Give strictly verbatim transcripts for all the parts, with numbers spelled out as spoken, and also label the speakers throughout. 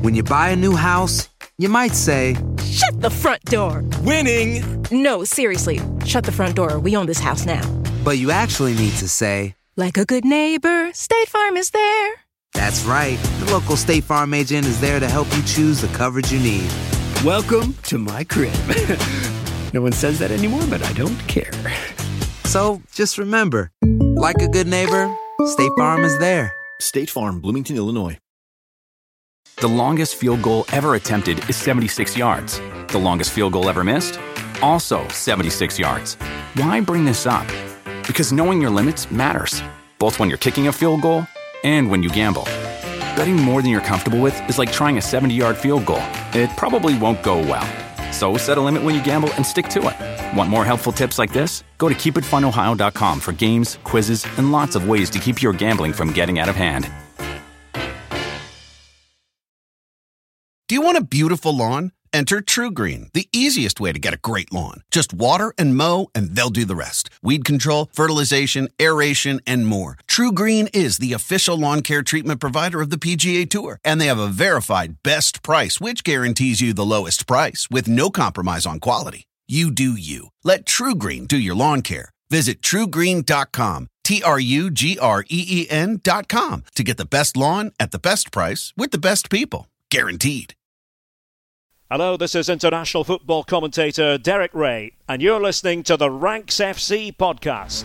Speaker 1: When you buy a new house, you might say,
Speaker 2: "Shut the front door."
Speaker 3: Winning!
Speaker 2: No, seriously, shut the front door. We own this house now.
Speaker 1: But you actually need to say,
Speaker 2: "Like a good neighbor, State Farm is there."
Speaker 1: That's right. The local State Farm agent is there to help you choose the coverage you need.
Speaker 3: Welcome to my crib. No one says that anymore, but I don't care.
Speaker 1: So just remember, like a good neighbor, State Farm is there.
Speaker 4: State Farm, Bloomington, Illinois.
Speaker 5: The longest field goal ever attempted is seventy-six yards. The longest field goal ever missed? Also seventy-six yards. Why bring this up? Because knowing your limits matters, both when you're kicking a field goal and when you gamble. Betting more than you're comfortable with is like trying a seventy-yard field goal. It probably won't go well. So set a limit when you gamble and stick to it. Want more helpful tips like this? Go to keep it fun ohio dot com for games, quizzes, and lots of ways to keep your gambling from getting out of hand.
Speaker 6: Do you want a beautiful lawn? Enter TruGreen, the easiest way to get a great lawn. Just water and mow, and they'll do the rest. Weed control, fertilization, aeration, and more. TruGreen is the official lawn care treatment provider of the P G A Tour, and they have a verified best price, which guarantees you the lowest price with no compromise on quality. You do you. Let TruGreen do your lawn care. Visit true green dot com, T R U G R E E N dot com, to get the best lawn at the best price with the best people. Guaranteed.
Speaker 7: Hello, this is international football commentator Derek Ray, and you're listening to the Ranks F C podcast.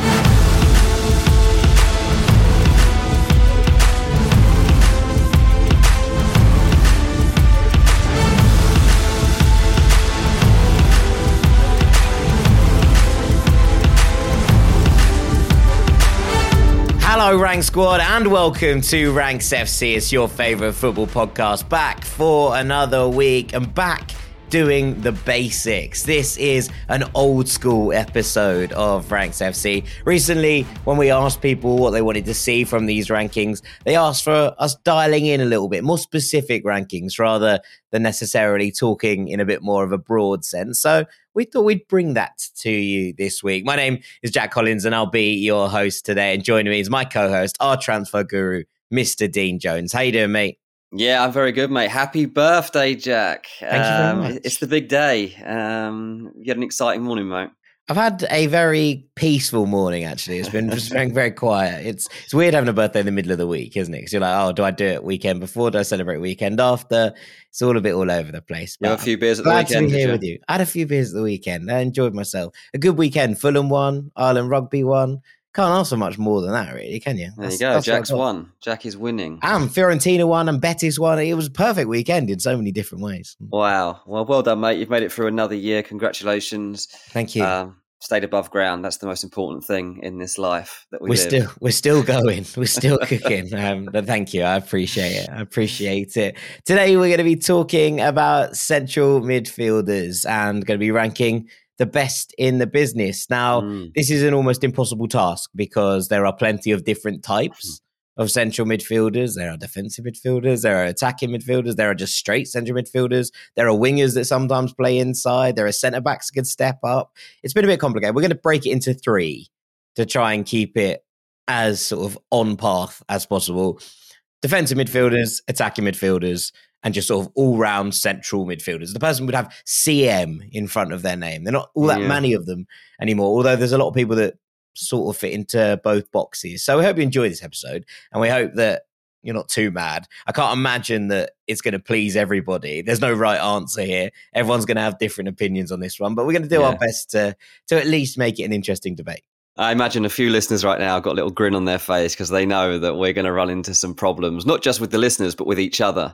Speaker 8: Hello, Rank Squad, and welcome to Ranks F C. It's your favourite football podcast, back for another week and back doing the basics. This is an old school episode of Ranks F C. Recently, when we asked people what they wanted to see from these rankings, they asked for us dialing in a little bit, more specific rankings rather than necessarily talking in a bit more of a broad sense. So we thought we'd bring that to you this week. My name is Jack Collins, and I'll be your host today. And joining me is my co-host, our transfer guru, Mister Dean Jones. How you doing, mate?
Speaker 9: Yeah, I'm very good, mate. Happy birthday, Jack.
Speaker 8: Thank you very
Speaker 9: um,
Speaker 8: much.
Speaker 9: It's the big day. Um, you had an exciting morning, mate.
Speaker 8: I've had a very peaceful morning, actually. It's been just very, very quiet. It's it's weird having a birthday in the middle of the week, isn't it? Because you're like, oh, do I do it weekend before? Do I celebrate weekend after? It's all a bit all over the place.
Speaker 9: You had a few beers at the
Speaker 8: glad
Speaker 9: weekend,
Speaker 8: to be
Speaker 9: did
Speaker 8: here
Speaker 9: you?
Speaker 8: with you. I had a few beers at the weekend. I enjoyed myself. A good weekend. Fulham won. Ireland rugby won. Can't ask for much more than that, really, can you?
Speaker 9: There
Speaker 8: That's,
Speaker 9: you go.
Speaker 8: that's what I
Speaker 9: Jack's
Speaker 8: got.
Speaker 9: won. Jack is winning.
Speaker 8: And Fiorentina won and Betis won. It was a perfect weekend in so many different ways.
Speaker 9: Wow. Well, well done, mate. You've made it through another year. Congratulations.
Speaker 8: Thank you.
Speaker 9: Um, stayed above ground. That's the most important thing in this life that we
Speaker 8: we're
Speaker 9: live.
Speaker 8: still we're still going. We're still cooking. Um, but thank you. I appreciate it. I appreciate it. Today we're going to be talking about central midfielders and going to be ranking the best in the business. Now,
Speaker 9: Mm.
Speaker 8: this is an almost impossible task because there are plenty of different types of central midfielders. There are defensive midfielders, there are attacking midfielders, there are just straight central midfielders, there are wingers that sometimes play inside, there are centre backs that can step up. It's been a bit complicated. We're going to break it into three to try and keep it as sort of on path as possible. Defensive midfielders, attacking midfielders, and just sort of all-round central midfielders. The person would have C M in front of their name. They're not all that
Speaker 9: Yeah.
Speaker 8: many of them anymore, although there's a lot of people that sort of fit into both boxes. So we hope you enjoy this episode, and we hope that you're not too mad. I can't imagine that it's going to please everybody. There's no right answer here. Everyone's going to have different opinions on this one, but we're going to do
Speaker 9: Yeah.
Speaker 8: our best to, to at least make it an interesting debate.
Speaker 9: I imagine a few listeners right now have got a little grin on their face because they know that we're going to run into some problems, not just with the listeners, but with each other,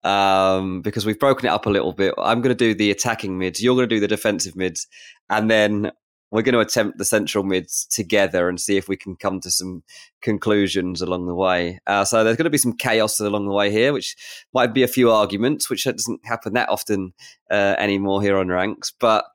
Speaker 9: um, because we've broken it up a little bit. I'm going to do the attacking mids. You're going to do the defensive mids. And then we're going to attempt the central mids together and see if we can come to some conclusions along the way. Uh, so there's going to be some chaos along the way here, which might be a few arguments, which doesn't happen that often uh, anymore here on Ranks. But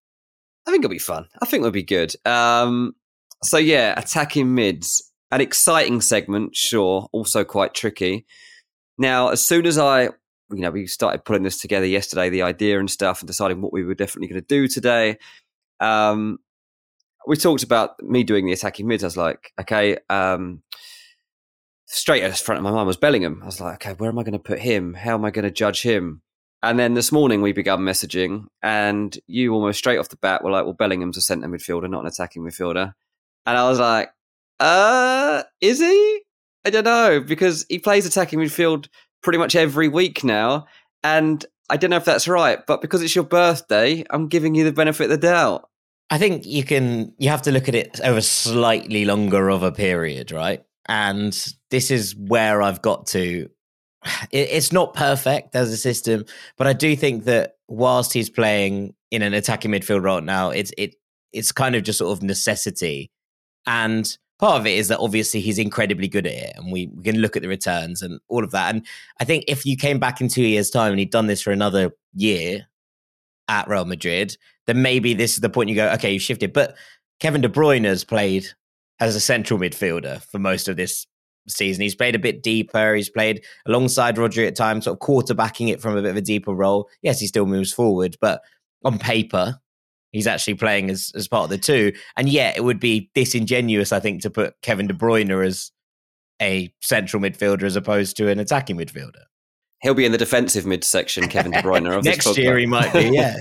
Speaker 9: I think it'll be fun. I think it'll be good. Um, So yeah, attacking mids, an exciting segment, sure, also quite tricky. Now, as soon as I, you know, we started putting this together yesterday, the idea and stuff, and deciding what we were definitely going to do today, um, we talked about me doing the attacking mids. I was like, okay, um, straight in front of my mind was Bellingham. I was like, okay, where am I going to put him? How am I going to judge him? And then this morning we began messaging, and you almost straight off the bat were like, well, Bellingham's a centre midfielder, not an attacking midfielder. And I was like, uh, is he? I don't know, because he plays attacking midfield pretty much every week now. And I don't know if that's right, but because it's your birthday, I'm giving you the benefit of the doubt.
Speaker 8: I think you can, you have to look at it over slightly longer of a period, right? And this is where I've got to. It, it's not perfect as a system, but I do think that whilst he's playing in an attacking midfield role now, it's it it's kind of just sort of necessity. And part of it is that obviously he's incredibly good at it, and we, we can look at the returns and all of that. And I think if you came back in two years' time and he'd done this for another year at Real Madrid, then maybe this is the point you go, okay, you've shifted. But Kevin De Bruyne has played as a central midfielder for most of this season. He's played a bit deeper. He's played alongside Rodri at times, sort of quarterbacking it from a bit of a deeper role. Yes, he still moves forward, but on paper, he's actually playing as, as part of the two. And yet it would be disingenuous, I think, to put Kevin De Bruyne as a central midfielder as opposed to an attacking midfielder.
Speaker 9: He'll be in the defensive midsection, Kevin De Bruyne. Of
Speaker 8: Next
Speaker 9: this
Speaker 8: year he might be, yeah.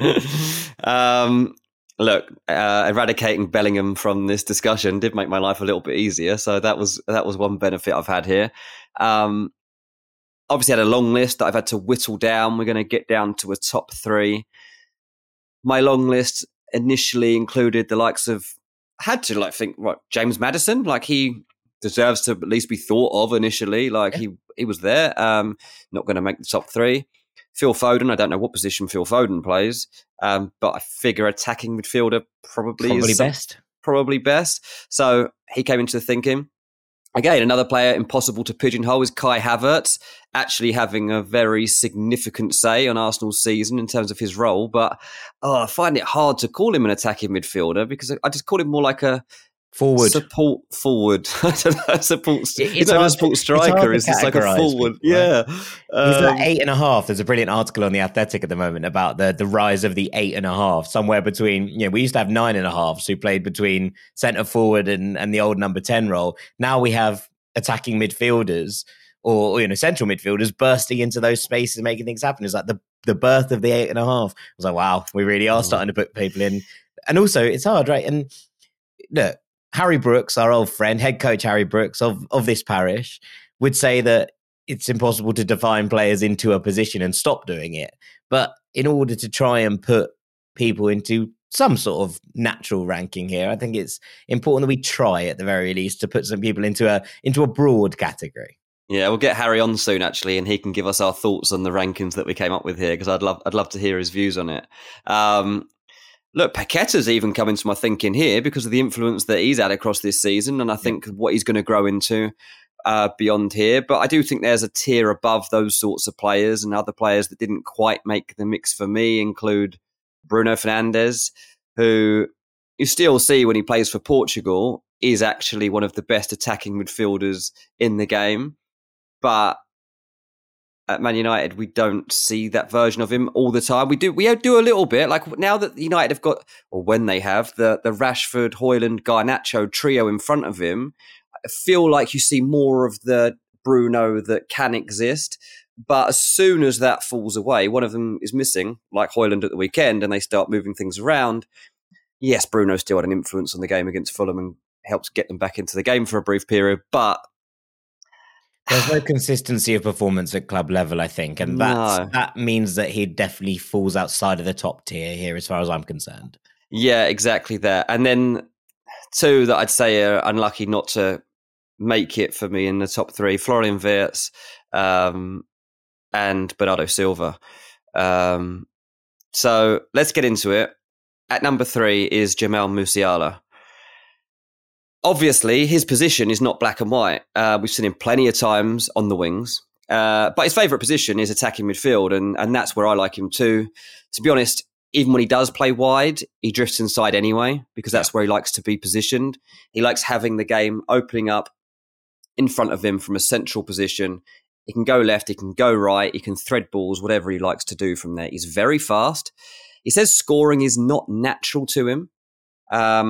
Speaker 9: um, look, uh, eradicating Bellingham from this discussion did make my life a little bit easier. So that was that was one benefit I've had here. Um, obviously, I had a long list that I've had to whittle down. We're going to get down to a top three. My long list initially included the likes of, I had to like think, what, James Maddison, like he deserves to at least be thought of initially. Like yeah. he he was there. Um, not going to make the top three. Phil Foden, I don't know what position Phil Foden plays, um, but I figure attacking midfielder probably,
Speaker 8: probably
Speaker 9: is
Speaker 8: best.
Speaker 9: Probably best. So he came into the thinking. Again, another player impossible to pigeonhole is Kai Havertz, actually having a very significant say on Arsenal's season in terms of his role. But oh, I find it hard to call him an attacking midfielder because I just call him more like a forward support forward. I don't know, support. It's he's not a support striker. It's just like a forward. People, right? Yeah, um,
Speaker 8: he's like eight and a half. There's a brilliant article on The Athletic at the moment about the the rise of the eight and a half. Somewhere between, you know, we used to have nine and a halves who played between centre forward and and the old number ten role. Now we have attacking midfielders or, you know, central midfielders bursting into those spaces and making things happen. It's like the the birth of the eight and a half. I was like, wow, we really are starting to put people in. And also, it's hard, right? And look, Harry Brooks, our old friend, head coach Harry Brooks of, of this parish, would say that it's impossible to define players into a position and stop doing it. But in order to try and put people into some sort of natural ranking here, I think it's important that we try at the very least to put some people into a into a broad category.
Speaker 9: Yeah, we'll get Harry on soon, actually, and he can give us our thoughts on the rankings that we came up with here, because I'd love I'd love to hear his views on it. Um, Look, Paqueta's even come into my thinking here because of the influence that he's had across this season, and I think what he's going to grow into uh, beyond here. But I do think there's a tier above those sorts of players, and other players that didn't quite make the mix for me include Bruno Fernandes, who you still see when he plays for Portugal is actually one of the best attacking midfielders in the game. But at Man United, we don't see that version of him all the time. We do, we do a little bit. Like now that United have got, or when they have the the Rashford, Højlund, Garnacho trio in front of him, I feel like you see more of the Bruno that can exist. But as soon as that falls away, one of them is missing, like Højlund at the weekend, and they start moving things around. Yes, Bruno still had an influence on the game against Fulham and helped get them back into the game for a brief period, but
Speaker 8: there's no consistency of performance at club level, I think, and that's, no. that means that he definitely falls outside of the top tier here as far as I'm concerned.
Speaker 9: Yeah, exactly that. And then two that I'd say are unlucky not to make it for me in the top three, Florian Wirtz um, and Bernardo Silva. Um, so let's get into it. At number three is Jamal Musiala. Obviously, his position is not black and white. Uh, we've seen him plenty of times on the wings. Uh, but his favourite position is attacking midfield, and, and that's where I like him too. To be honest, even when he does play wide, he drifts inside anyway, because that's where he likes to be positioned. He likes having the game opening up in front of him from a central position. He can go left, he can go right, he can thread balls, whatever he likes to do from there. He's very fast. He says scoring is not natural to him. Um,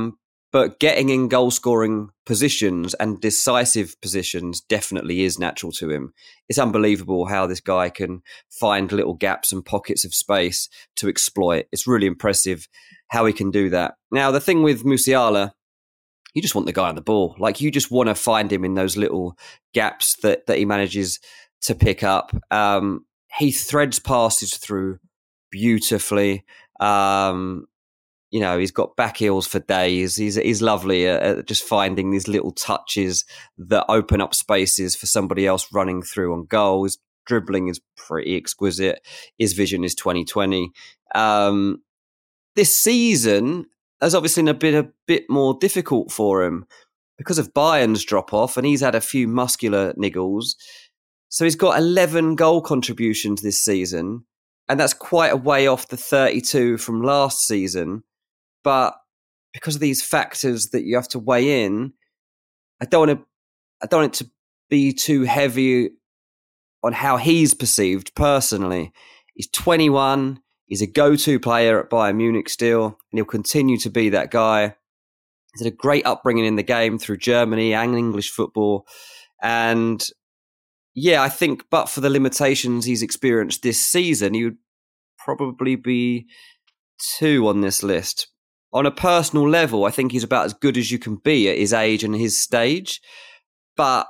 Speaker 9: But getting in goal scoring positions and decisive positions definitely is natural to him. It's unbelievable how this guy can find little gaps and pockets of space to exploit. It's really impressive how he can do that. Now, the thing with Musiala, you just want the guy on the ball. Like, you just want to find him in those little gaps that, that he manages to pick up. Um, he threads passes through beautifully. Um, You know, he's got back heels for days. He's he's lovely at, at just finding these little touches that open up spaces for somebody else running through on goal. His dribbling is pretty exquisite. His vision is twenty twenty. Um, this season has obviously been a bit more difficult for him because of Bayern's drop-off, and he's had a few muscular niggles. So he's got eleven goal contributions this season, and that's quite a way off the thirty-two from last season. But because of these factors that you have to weigh in, I don't want to, I don't want it to be too heavy on how he's perceived personally. He's twenty-one. He's a go-to player at Bayern Munich still, and he'll continue to be that guy. He's had a great upbringing in the game through Germany and English football. And yeah, I think but for the limitations he's experienced this season, he would probably be two on this list. On a personal level, I think he's about as good as you can be at his age and his stage. But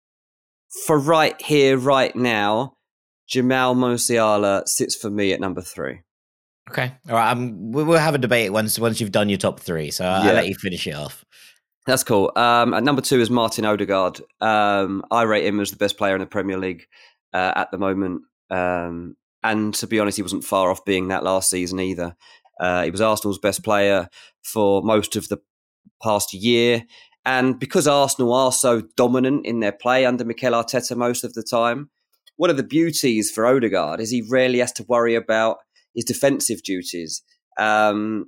Speaker 9: for right here, right now, Jamal Musiala sits for me at number three.
Speaker 8: Okay. All right. Um, we'll have a debate once once you've done your top three. So I'll,
Speaker 9: yeah.
Speaker 8: I'll let you finish it off.
Speaker 9: That's cool. Um, at number two is Martin Odegaard. Um, I rate him as the best player in the Premier League uh, at the moment. Um, and to be honest, he wasn't far off being that last season either. Uh, he was Arsenal's best player for most of the past year. And because Arsenal are so dominant in their play under Mikel Arteta most of the time, one of the beauties for Odegaard is he rarely has to worry about his defensive duties. Um,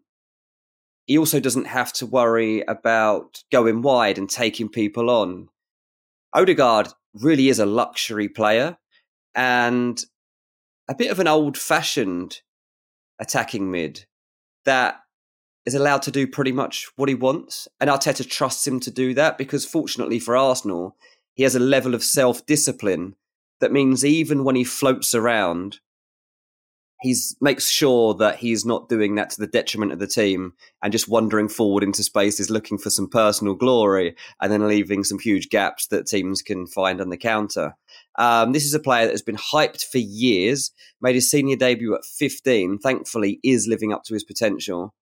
Speaker 9: he also doesn't have to worry about going wide and taking people on. Odegaard really is a luxury player and a bit of an old-fashioned attacking mid that is allowed to do pretty much what he wants. And Arteta trusts him to do that because fortunately for Arsenal, he has a level of self-discipline that means even when he floats around, he makes sure that he's not doing that to the detriment of the team and just wandering forward into spaces looking for some personal glory and then leaving some huge gaps that teams can find on the counter. Um, this is a player that has been hyped for years, made his senior debut at fifteen, thankfully is living up to his potential.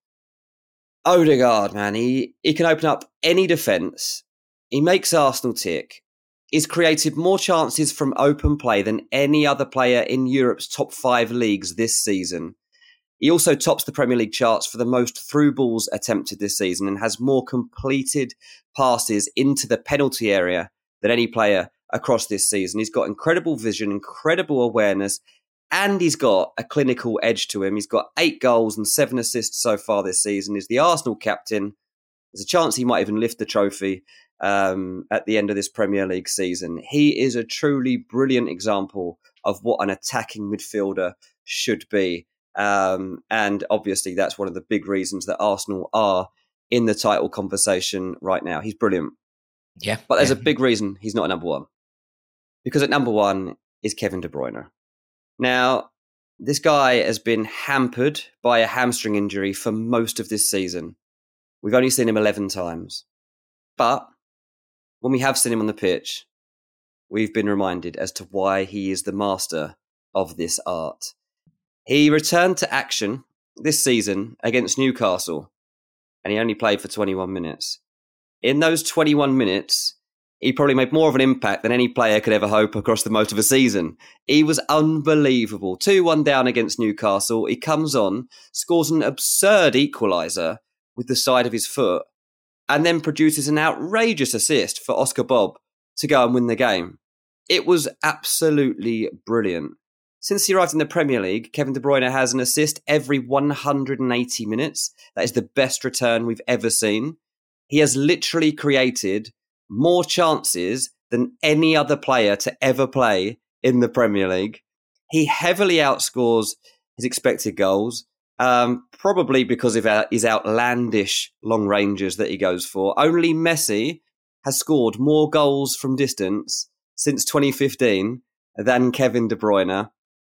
Speaker 9: Odegaard, man, he, he can open up any defence. He makes Arsenal tick. He's created more chances from open play than any other player in Europe's top five leagues this season. He also tops the Premier League charts for the most through balls attempted this season and has more completed passes into the penalty area than any player across this season. He's got incredible vision, incredible awareness, and he's got a clinical edge to him. He's got eight goals and seven assists so far this season. He's the Arsenal captain. There's a chance he might even lift the trophy um, at the end of this Premier League season. He is a truly brilliant example of what an attacking midfielder should be. Um, and obviously that's one of the big reasons that Arsenal are in the title conversation right now. He's brilliant.
Speaker 8: Yeah.
Speaker 9: But there's
Speaker 8: yeah.
Speaker 9: a big reason he's not a number one. Because at number one is Kevin De Bruyne. Now, this guy has been hampered by a hamstring injury for most of this season. We've only seen him eleven times. But when we have seen him on the pitch, we've been reminded as to why he is the master of this art. He returned to action this season against Newcastle, and he only played for twenty-one minutes. In those twenty-one minutes, he probably made more of an impact than any player could ever hope across the most of a season. He was unbelievable. two one down against Newcastle. He comes on, scores an absurd equaliser with the side of his foot, and then produces an outrageous assist for Oscar Bob to go and win the game. It was absolutely brilliant. Since he arrived in the Premier League, Kevin De Bruyne has an assist every one hundred eighty minutes. That is the best return we've ever seen. He has literally created more chances than any other player to ever play in the Premier League. He heavily outscores his expected goals. Um, probably because of his outlandish long ranges that he goes for. Only Messi has scored more goals from distance since twenty fifteen than Kevin De Bruyne.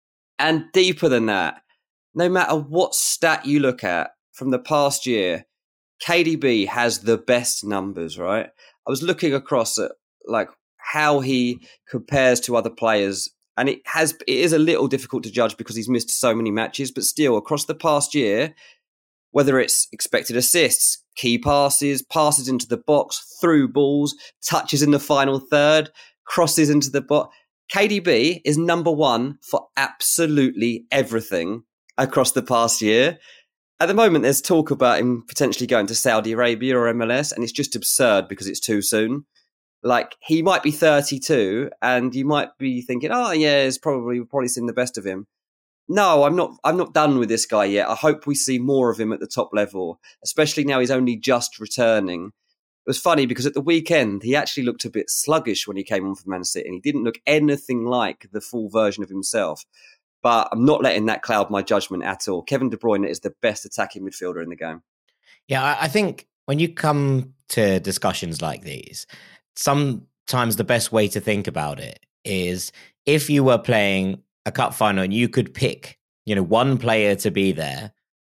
Speaker 9: And deeper than that, no matter what stat you look at from the past year, K D B has the best numbers, right? I was looking across at like how he compares to other players, and it has it is a little difficult to judge because he's missed so many matches, but still across the past year, whether it's expected assists, key passes, passes into the box, through balls, touches in the final third, crosses into the box, K D B is number one for absolutely everything across the past year. At the moment, there's talk about him potentially going to Saudi Arabia or M L S, and it's just absurd because it's too soon. Like, he might be thirty-two, and you might be thinking, oh, yeah, it's probably, we've probably seen the best of him. No, I'm not I'm not done with this guy yet. I hope we see more of him at the top level, especially now he's only just returning. It was funny because at the weekend, he actually looked a bit sluggish when he came on for Man City, and he didn't look anything like the full version of himself. But I'm not letting that cloud my judgment at all. Kevin De Bruyne is the best attacking midfielder in the game.
Speaker 8: Yeah, I think when you come to discussions like these, sometimes the best way to think about it is if you were playing a cup final and you could pick, you know, one player to be there,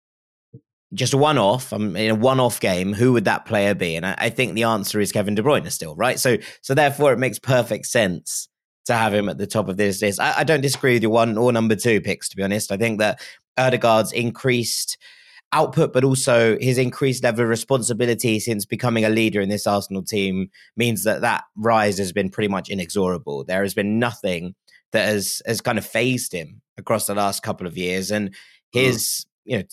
Speaker 8: just a one-off, um, in a one-off game, who would that player be? And I, I think the answer is Kevin De Bruyne still, right? So, so therefore, it makes perfect sense to have him at the top of this list. I, I don't disagree with your one or number two picks, to be honest. I think that Ødegaard's increased output, but also his increased level of responsibility since becoming a leader in this Arsenal team means that that rise has been pretty much inexorable. There has been nothing that has, has kind of phased him across the last couple of years. And his, mm. you know,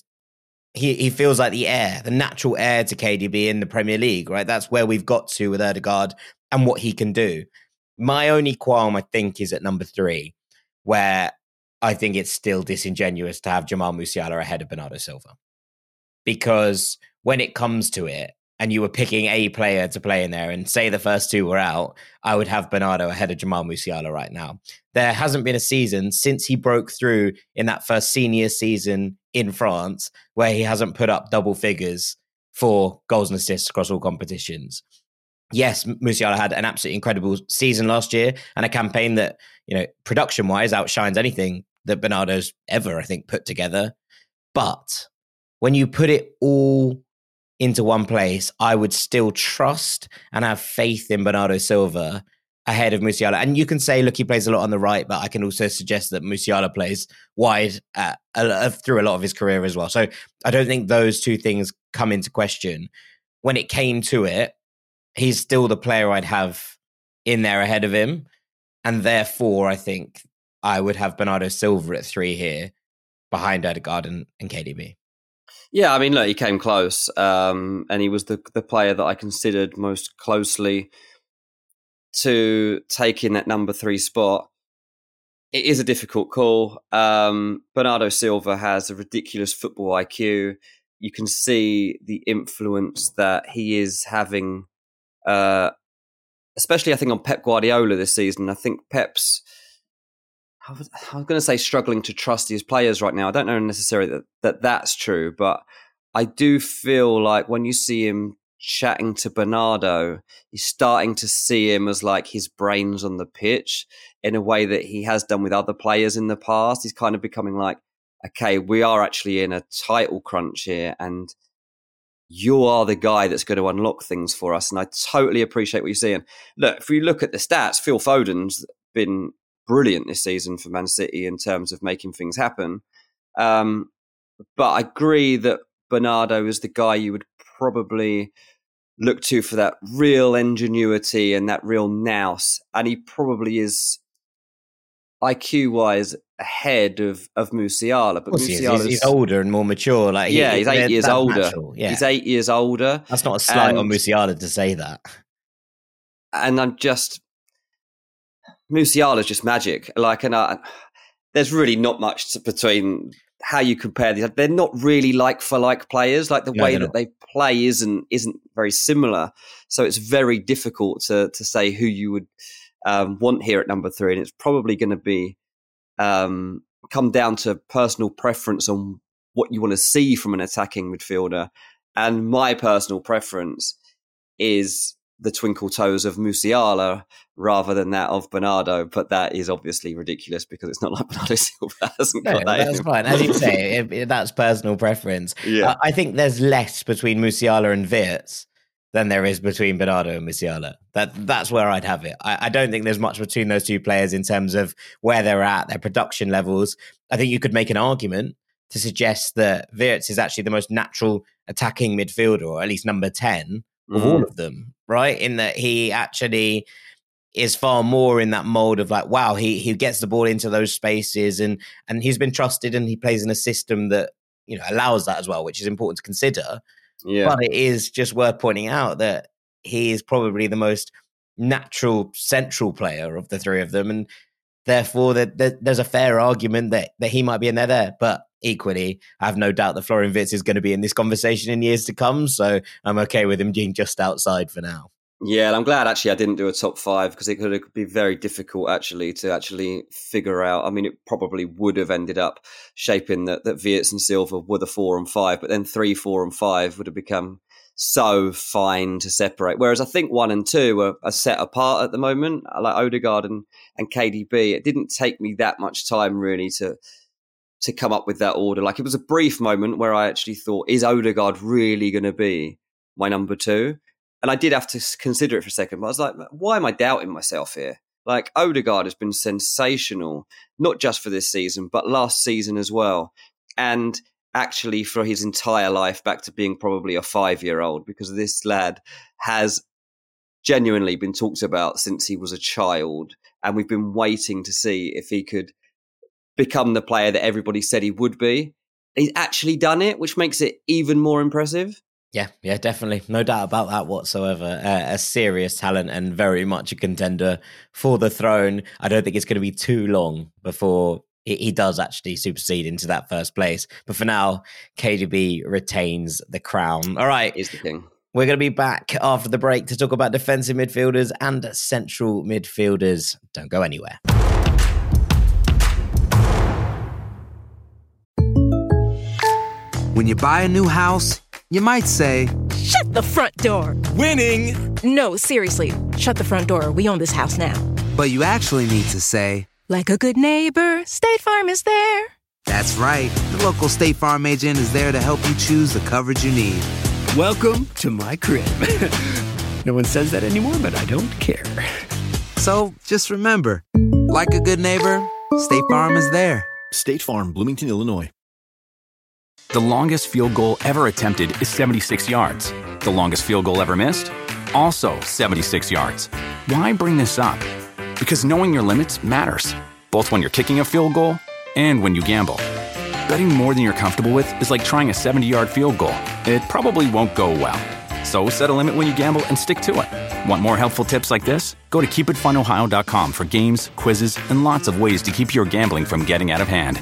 Speaker 8: He he feels like the heir, the natural heir to K D B in the Premier League, right? That's where we've got to with Ødegaard and what he can do. My only qualm, I think, is at number three, where I think it's still disingenuous to have Jamal Musiala ahead of Bernardo Silva. Because when it comes to it, and you were picking a player to play in there, and say the first two were out, I would have Bernardo ahead of Jamal Musiala right now. There hasn't been a season since he broke through in that first senior season in France where he hasn't put up double figures for goals and assists across all competitions. Yes, Musiala had an absolutely incredible season last year and a campaign that, you know, production-wise outshines anything that Bernardo's ever, I think, put together. But when you put it all into one place, I would still trust and have faith in Bernardo Silva ahead of Musiala. And you can say, look, he plays a lot on the right, but I can also suggest that Musiala plays wide uh, uh, through a lot of his career as well. So I don't think those two things come into question. When it came to it, he's still the player I'd have in there ahead of him. And therefore, I think I would have Bernardo Silva at three here behind Ødegaard and, and K D B.
Speaker 9: Yeah, I mean, look, he came close, um, and he was the the player that I considered most closely to take in that number three spot. It is a difficult call. Um, Bernardo Silva has a ridiculous football I Q. You can see the influence that he is having, uh, especially I think on Pep Guardiola this season. I think Pep's, I was, I was going to say struggling to trust his players right now. I don't know necessarily that, that that's true, but I do feel like when you see him chatting to Bernardo, he's starting to see him as like his brains on the pitch in a way that he has done with other players in the past. He's kind of becoming like, okay, we are actually in a title crunch here and you are the guy that's going to unlock things for us. And I totally appreciate what you're saying. Look, if we look at the stats, Phil Foden's been brilliant this season for Man City in terms of making things happen. Um, but I agree that Bernardo is the guy you would probably look to for that real ingenuity and that real nous. And he probably is I Q-wise ahead of, of Musiala. But
Speaker 8: Musiala's, he's, he's older and more mature. Like
Speaker 9: Yeah,
Speaker 8: he,
Speaker 9: he's eight years older.
Speaker 8: Yeah.
Speaker 9: He's eight years older.
Speaker 8: That's not a slight
Speaker 9: and,
Speaker 8: on Musiala to say that.
Speaker 9: And I'm just... Musiala's just magic. Like, and I, there's really not much to, between how you compare these. They're not really like for like players. Like the no, way that not. they play isn't isn't very similar. So it's very difficult to to say who you would um, want here at number three. And it's probably going to be um, come down to personal preference on what you want to see from an attacking midfielder. And my personal preference is the twinkle toes of Musiala rather than that of Bernardo. But that is obviously ridiculous because it's not like Bernardo Silva hasn't
Speaker 8: no,
Speaker 9: got that.
Speaker 8: That's fine. As you say, it, it, that's personal preference.
Speaker 9: Yeah.
Speaker 8: Uh, I think there's less between Musiala and Wirtz than there is between Bernardo and Musiala. That That's where I'd have it. I, I don't think there's much between those two players in terms of where they're at, their production levels. I think you could make an argument to suggest that Wirtz is actually the most natural attacking midfielder, or at least number ten of mm. all of them, right? In that he actually is far more in that mold of like, wow, he he gets the ball into those spaces and and he's been trusted and he plays in a system that, you know, allows that as well, which is important to consider. Yeah. But it is just worth pointing out that he is probably the most natural central player of the three of them. And therefore, that, that there's a fair argument that, that he might be in there there. But equally, I have no doubt that Florian Wirtz is going to be in this conversation in years to come. So I'm okay with him being just outside for now.
Speaker 9: Yeah, and I'm glad actually I didn't do a top five because it could be very difficult actually to actually figure out. I mean, it probably would have ended up shaping that that Wirtz and Silva were the four and five, but then three, four, and five would have become so fine to separate. Whereas I think one and two are, are set apart at the moment, like Odegaard and, and K D B. It didn't take me that much time really to to come up with that order. Like it was a brief moment where I actually thought, is Odegaard really going to be my number two? And I did have to consider it for a second, but I was like, why am I doubting myself here? Like Odegaard has been sensational, not just for this season, but last season as well. And actually for his entire life back to being probably a five-year-old, because this lad has genuinely been talked about since he was a child. And we've been waiting to see if he could become the player that everybody said he would be. He's actually done it, which makes it even more impressive.
Speaker 8: Yeah, yeah, definitely. No doubt about that whatsoever. Uh, a serious talent and very much a contender for the throne. I don't think it's going to be too long before he, he does actually supersede into that first place. But for now, K D B retains the crown. All right.
Speaker 9: He's the king.
Speaker 8: We're going to be back after the break to talk about defensive midfielders and central midfielders. Don't go anywhere.
Speaker 1: When you buy a new house, you might say,
Speaker 2: "Shut the front door."
Speaker 3: Winning!
Speaker 2: No, seriously. Shut the front door. We own this house now.
Speaker 1: But you actually need to say,
Speaker 2: like a good neighbor, State Farm is there.
Speaker 1: That's right. The local State Farm agent is there to help you choose the coverage you need.
Speaker 3: Welcome to my crib. No one says that anymore, but I don't care.
Speaker 1: So just remember, like a good neighbor, State Farm is there.
Speaker 4: State Farm, Bloomington, Illinois.
Speaker 5: The longest field goal ever attempted is seventy-six yards. The longest field goal ever missed? Also seventy-six yards. Why bring this up? Because knowing your limits matters, both when you're kicking a field goal and when you gamble. Betting more than you're comfortable with is like trying a seventy-yard field goal. It probably won't go well. So set a limit when you gamble and stick to it. Want more helpful tips like this? Go to keep it fun ohio dot com for games, quizzes, and lots of ways to keep your gambling from getting out of hand.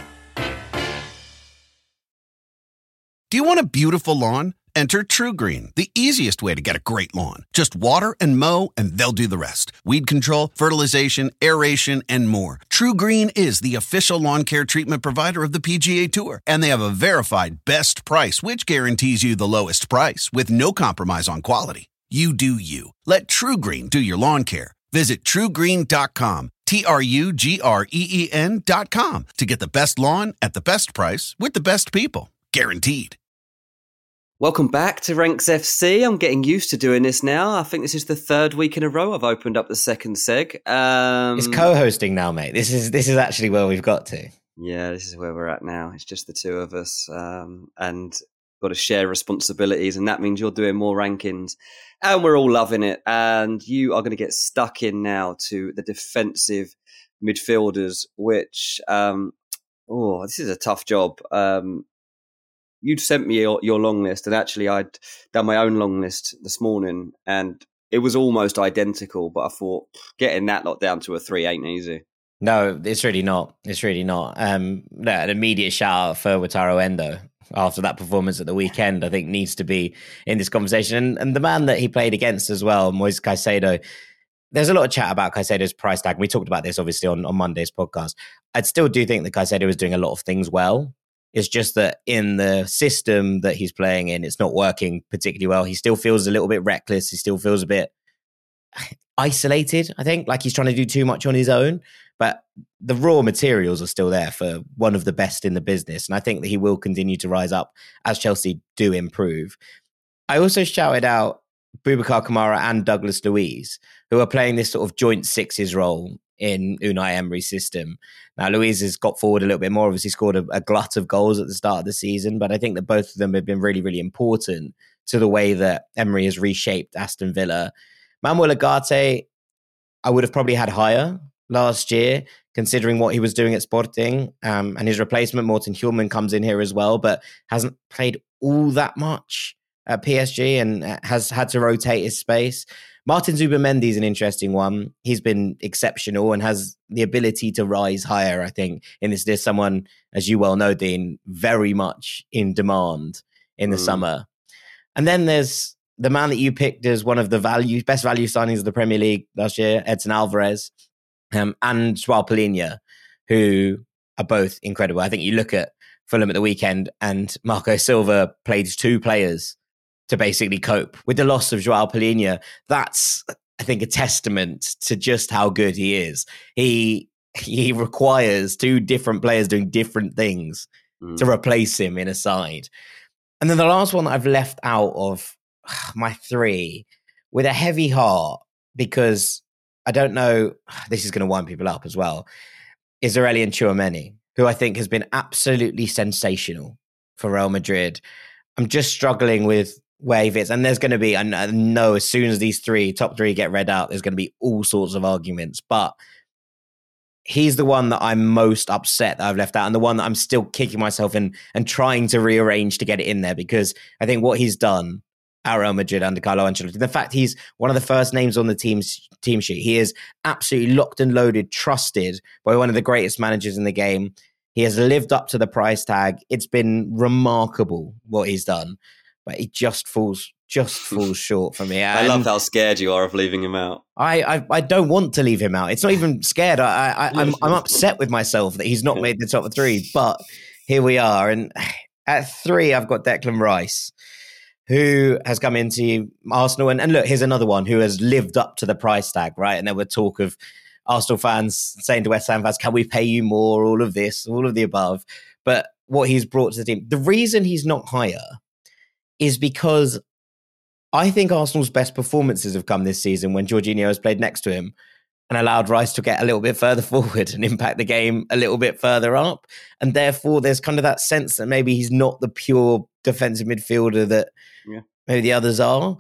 Speaker 6: Do you want a beautiful lawn? Enter TruGreen, the easiest way to get a great lawn. Just water and mow, and they'll do the rest. Weed control, fertilization, aeration, and more. TruGreen is the official lawn care treatment provider of the P G A Tour, and they have a verified best price, which guarantees you the lowest price with no compromise on quality. You do you. Let TruGreen do your lawn care. Visit True Green dot com, T R U G R E E N dot com, to get the best lawn at the best price with the best people. Guaranteed.
Speaker 9: Welcome back to Ranks F C. I'm getting used to doing this now. I think this is the third week in a row I've opened up the second seg. Um,
Speaker 8: it's co-hosting now, mate. This is this is actually where we've got to.
Speaker 9: Yeah, this is where we're at now. It's just the two of us, um, and got to share responsibilities, and that means you're doing more rankings, and we're all loving it. And you are going to get stuck in now to the defensive midfielders, which um, oh, this is a tough job. Um, You'd sent me your, your long list, and actually I'd done my own long list this morning, and it was almost identical, but I thought getting that lot down to a three ain't easy.
Speaker 8: No, it's really not. It's really not. Um, no, an immediate shout out for Wataru Endo after that performance at the weekend, I think needs to be in this conversation. And, and the man that he played against as well, Moises Caicedo, there's a lot of chat about Caicedo's price tag. We talked about this obviously on, on Monday's podcast. I still do think that Caicedo is doing a lot of things well. It's just that in the system that he's playing in, it's not working particularly well. He still feels a little bit reckless. He still feels a bit isolated, I think, like he's trying to do too much on his own. But the raw materials are still there for one of the best in the business. And I think that he will continue to rise up as Chelsea do improve. I also shouted out Boubacar Kamara and Douglas Luiz, who are playing this sort of joint sixes role in Unai Emery's system. Now, Luiz has got forward a little bit more, obviously scored a, a glut of goals at the start of the season, but I think that both of them have been really, really important to the way that Emery has reshaped Aston Villa. Manuel Ugarte, I would have probably had higher last year, considering what he was doing at Sporting, um, and his replacement, Morten Hjulman, comes in here as well, but hasn't played all that much at P S G and has had to rotate his space. Martin Zubimendi is an interesting one. He's been exceptional and has the ability to rise higher, I think. In this, there's someone, as you well know, Dean, very much in demand in the mm. summer. And then there's the man that you picked as one of the value, best value signings of the Premier League last year, Edson Alvarez, um, and Joao Palhinha, who are both incredible. I think you look at Fulham at the weekend and Marco Silva played two players to basically cope with the loss of Joao Palhinha. That's, I think, a testament to just how good he is. He he requires two different players doing different things mm. to replace him in a side. And then the last one that I've left out of my three with a heavy heart, because I don't know, this is going to wind people up as well, is Aurelien Tchouameni, who I think has been absolutely sensational for Real Madrid. I'm just struggling with where he fits. And there's going to be, I know as soon as these three, top three get read out, there's going to be all sorts of arguments. But he's the one that I'm most upset that I've left out, and the one that I'm still kicking myself in and trying to rearrange to get it in there, because I think what he's done at Real Madrid under Carlo Ancelotti, the fact he's one of the first names on the team's team sheet, he is absolutely locked and loaded, trusted by one of the greatest managers in the game. He has lived up to the price tag. It's been remarkable what he's done, but he just falls just falls short for me. And
Speaker 9: I love how scared you are of leaving him out.
Speaker 8: I, I I don't want to leave him out. It's not even scared. I, I I'm I'm upset with myself that he's not made the top three. But here we are, and at three, I've got Declan Rice, who has come into Arsenal, and, and look, here's another one who has lived up to the price tag, right? And there were talk of Arsenal fans saying to West Ham fans, "Can we pay you more?" All of this, all of the above. But what he's brought to the team, the reason he's not higher is because I think Arsenal's best performances have come this season when Jorginho has played next to him and allowed Rice to get a little bit further forward and impact the game a little bit further up. And therefore, there's kind of that sense that maybe he's not the pure defensive midfielder that yeah. maybe the others are.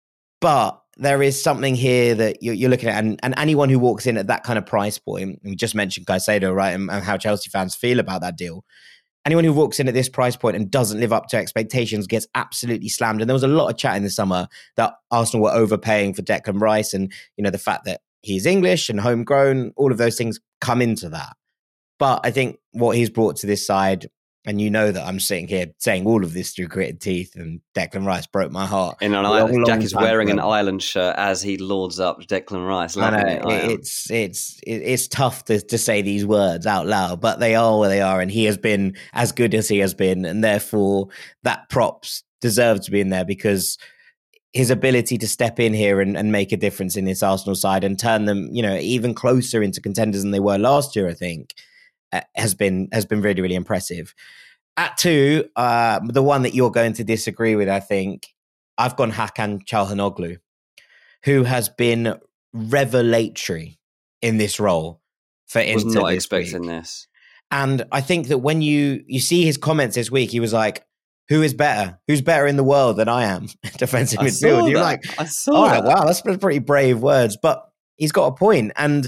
Speaker 8: But there is something here that you're, you're looking at, and, and anyone who walks in at that kind of price point, and we just mentioned Caicedo, right, and, and how Chelsea fans feel about that deal. Anyone who walks in at this price point and doesn't live up to expectations gets absolutely slammed. And there was a lot of chat in the summer that Arsenal were overpaying for Declan Rice, and you know the fact that he's English and homegrown, all of those things come into that. But I think what he's brought to this side, and you know that I'm sitting here saying all of this through gritted teeth, and Declan Rice broke my heart.
Speaker 9: In an island, Jack is wearing an Ireland shirt as he lords up Declan Rice.
Speaker 8: I know, it, I it's it's it's tough to, to say these words out loud, but they are where they are, and he has been as good as he has been, and therefore that props deserve to be in there, because his ability to step in here and, and make a difference in this Arsenal side and turn them, you know, even closer into contenders than they were last year, I think, uh, has been has been really, really impressive. At two, uh, the one that you're going to disagree with, I think, I've gone Hakan Çalhanoğlu, who has been revelatory in this role for Inter.
Speaker 9: Was not
Speaker 8: this
Speaker 9: expecting
Speaker 8: week.
Speaker 9: this.
Speaker 8: And I think that when you you see his comments this week, he was like, who is better? Who's better in the world than I am? Defensive
Speaker 9: I
Speaker 8: midfield. You're
Speaker 9: that.
Speaker 8: like,
Speaker 9: I saw
Speaker 8: all
Speaker 9: that.
Speaker 8: right, wow, that's pretty brave words. But he's got a point. And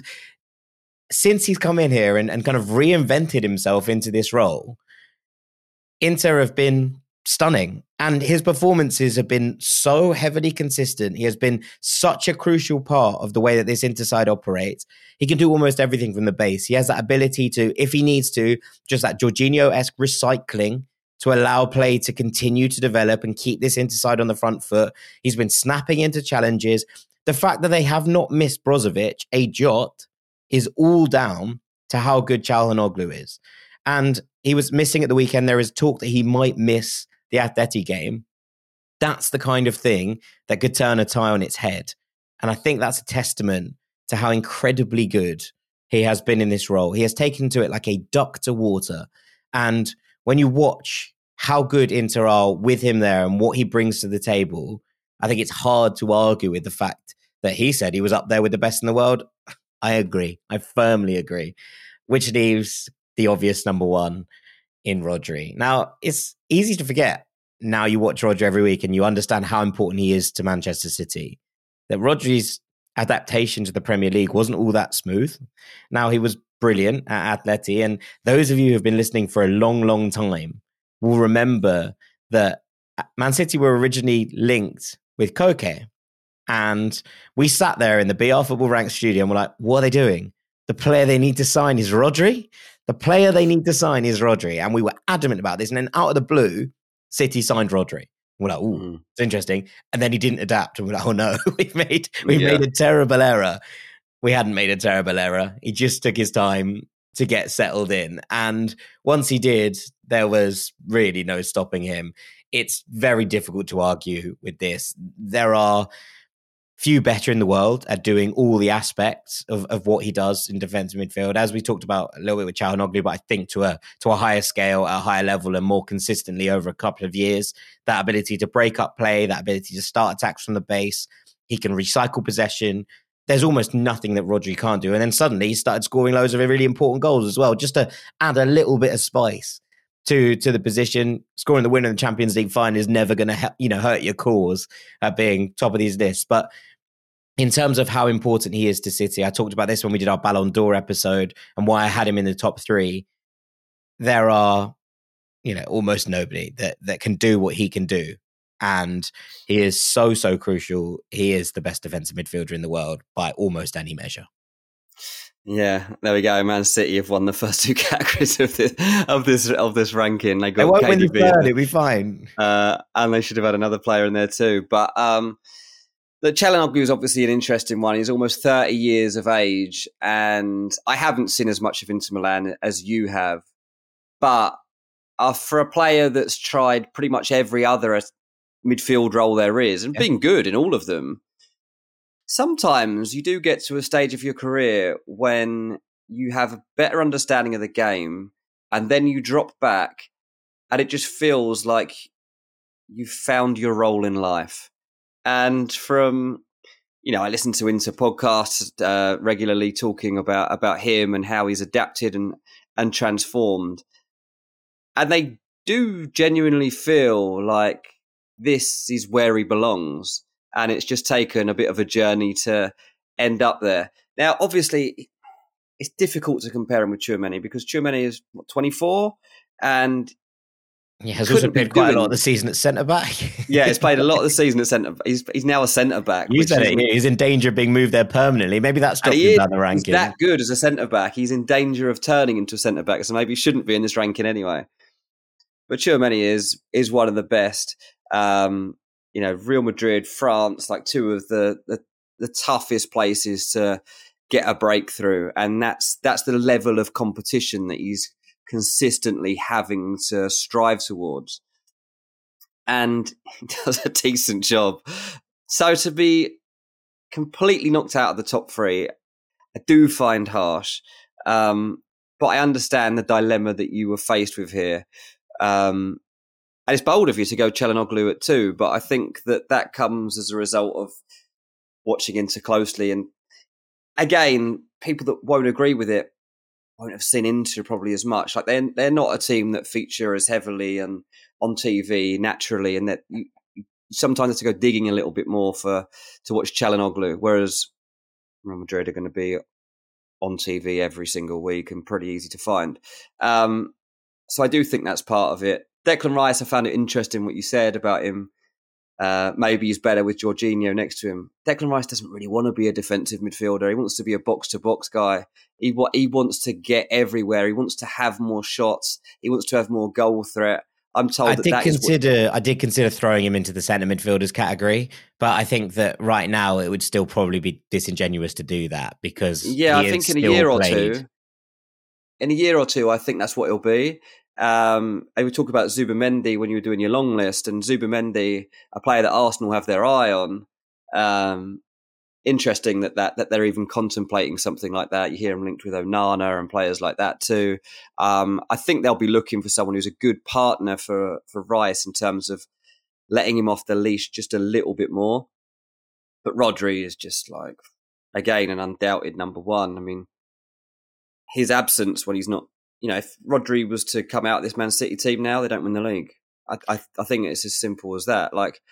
Speaker 8: since he's come in here and, and kind of reinvented himself into this role, Inter have been stunning. And his performances have been so heavily consistent. He has been such a crucial part of the way that this Inter side operates. He can do almost everything from the base. He has that ability to, if he needs to, just that Jorginho-esque recycling to allow play to continue to develop and keep this Inter side on the front foot. He's been snapping into challenges. The fact that they have not missed Brozovic, a jot, is all down to how good Çalhanoğlu is. And he was missing at the weekend. There is talk that he might miss the Atleti game. That's the kind of thing that could turn a tie on its head. And I think that's a testament to how incredibly good he has been in this role. He has taken to it like a duck to water. And when you watch how good Inter are with him there and what he brings to the table, I think it's hard to argue with the fact that he said he was up there with the best in the world. I agree. I firmly agree. Which leaves the obvious number one in Rodri. Now, it's easy to forget now you watch Rodri every week and you understand how important he is to Manchester City, that Rodri's adaptation to the Premier League wasn't all that smooth. Now, he was brilliant at Atleti, and those of you who have been listening for a long, long time will remember that Man City were originally linked with Koke, and we sat there in the B R Football Ranks studio and we're like, what are they doing? The player they need to sign is Rodri? The player they need to sign is Rodri. And we were adamant about this, and then out of the blue, City signed Rodri. We're like, ooh, mm. it's interesting. And then he didn't adapt. And we're like, oh no, we've made we yeah. made a terrible error. We hadn't made a terrible error. He just took his time to get settled in. And once he did, there was really no stopping him. It's very difficult to argue with this. There are few better in the world at doing all the aspects of, of what he does in defensive midfield, as we talked about a little bit with Çalhanoğlu, but I think to a to a higher scale, at a higher level, and more consistently over a couple of years. That ability to break up play, that ability to start attacks from the base. He can recycle possession. There's almost nothing that Rodri can't do. And then suddenly he started scoring loads of really important goals as well, just to add a little bit of spice to to the position. Scoring the winner in the Champions League final is never going to you know hurt your cause at being top of these lists. But in terms of how important he is to City, I talked about this when we did our Ballon d'Or episode and why I had him in the top three. There are, you know, almost nobody that, that can do what he can do. And he is so, so crucial. He is the best defensive midfielder in the world by almost any measure.
Speaker 9: Yeah, there we go. Man City have won the first two categories of this of this of this ranking. They got
Speaker 8: they won't
Speaker 9: K D B
Speaker 8: win the third, it'll be fine.
Speaker 9: Uh, and they should have had another player in there too. But um, the Çalhanoğlu is obviously an interesting one. He's almost thirty years of age, and I haven't seen as much of Inter Milan as you have. But uh, for a player that's tried pretty much every other midfield role there is and yeah. been good in all of them, sometimes you do get to a stage of your career when you have a better understanding of the game, and then you drop back and it just feels like you've found your role in life. And from, you know, I listen to Inter podcasts uh, regularly talking about, about him and how he's adapted and, and transformed. And they do genuinely feel like this is where he belongs. And it's just taken a bit of a journey to end up there. Now, obviously, it's difficult to compare him with Tchouameni because Tchouameni is what, twenty-four, and
Speaker 8: he has also played quite doing... a lot of the season at centre back.
Speaker 9: Yeah, he's played a lot of the season at centre. He's he's now a centre back.
Speaker 8: You said it. He's in danger of being moved there permanently. Maybe that's dropped him down the ranking.
Speaker 9: He's that good as a centre back. He's in danger of turning into a centre back, so maybe he shouldn't be in this ranking anyway. But Tchouameni is is one of the best. Um, You know, Real Madrid, France, like two of the, the the toughest places to get a breakthrough, and that's that's the level of competition that he's consistently having to strive towards, and he does a decent job. So to be completely knocked out of the top three, I do find harsh, um, but I understand the dilemma that you were faced with here. Um, And it's bold of you to go Çalhanoğlu at two, but I think that that comes as a result of watching Inter closely. And again, people that won't agree with it won't have seen Inter probably as much. Like they're they're not a team that feature as heavily and on T V naturally, and that you, you sometimes have to go digging a little bit more for to watch Çalhanoğlu. Whereas Real Madrid are going to be on T V every single week and pretty easy to find. Um, so I do think that's part of it. Declan Rice, I found it interesting what you said about him. Uh, maybe he's better with Jorginho next to him. Declan Rice doesn't really want to be a defensive midfielder. He wants to be a box-to-box guy. He he wants to get everywhere. He wants to have more shots. He wants to have more goal threat. I'm told
Speaker 8: I
Speaker 9: that
Speaker 8: did
Speaker 9: that
Speaker 8: consider
Speaker 9: is what...
Speaker 8: I did consider throwing him into the centre midfielders category, but I think that right now it would still probably be disingenuous to do that because
Speaker 9: yeah, I think in a year or two. in a year or two, I think that's what it'll be. Um, I would talk about Zubimendi when you were doing your long list, and Zubimendi, a player that Arsenal have their eye on. Um, interesting that, that that they're even contemplating something like that. You hear him linked with Onana and players like that too. Um, I think they'll be looking for someone who's a good partner for for Rice in terms of letting him off the leash just a little bit more. But Rodri is just like, again, an undoubted number one. I mean, his absence when he's not, you know, if Rodri was to come out of this Man City team now, they don't win the league. I, I, I think it's as simple as that. Like,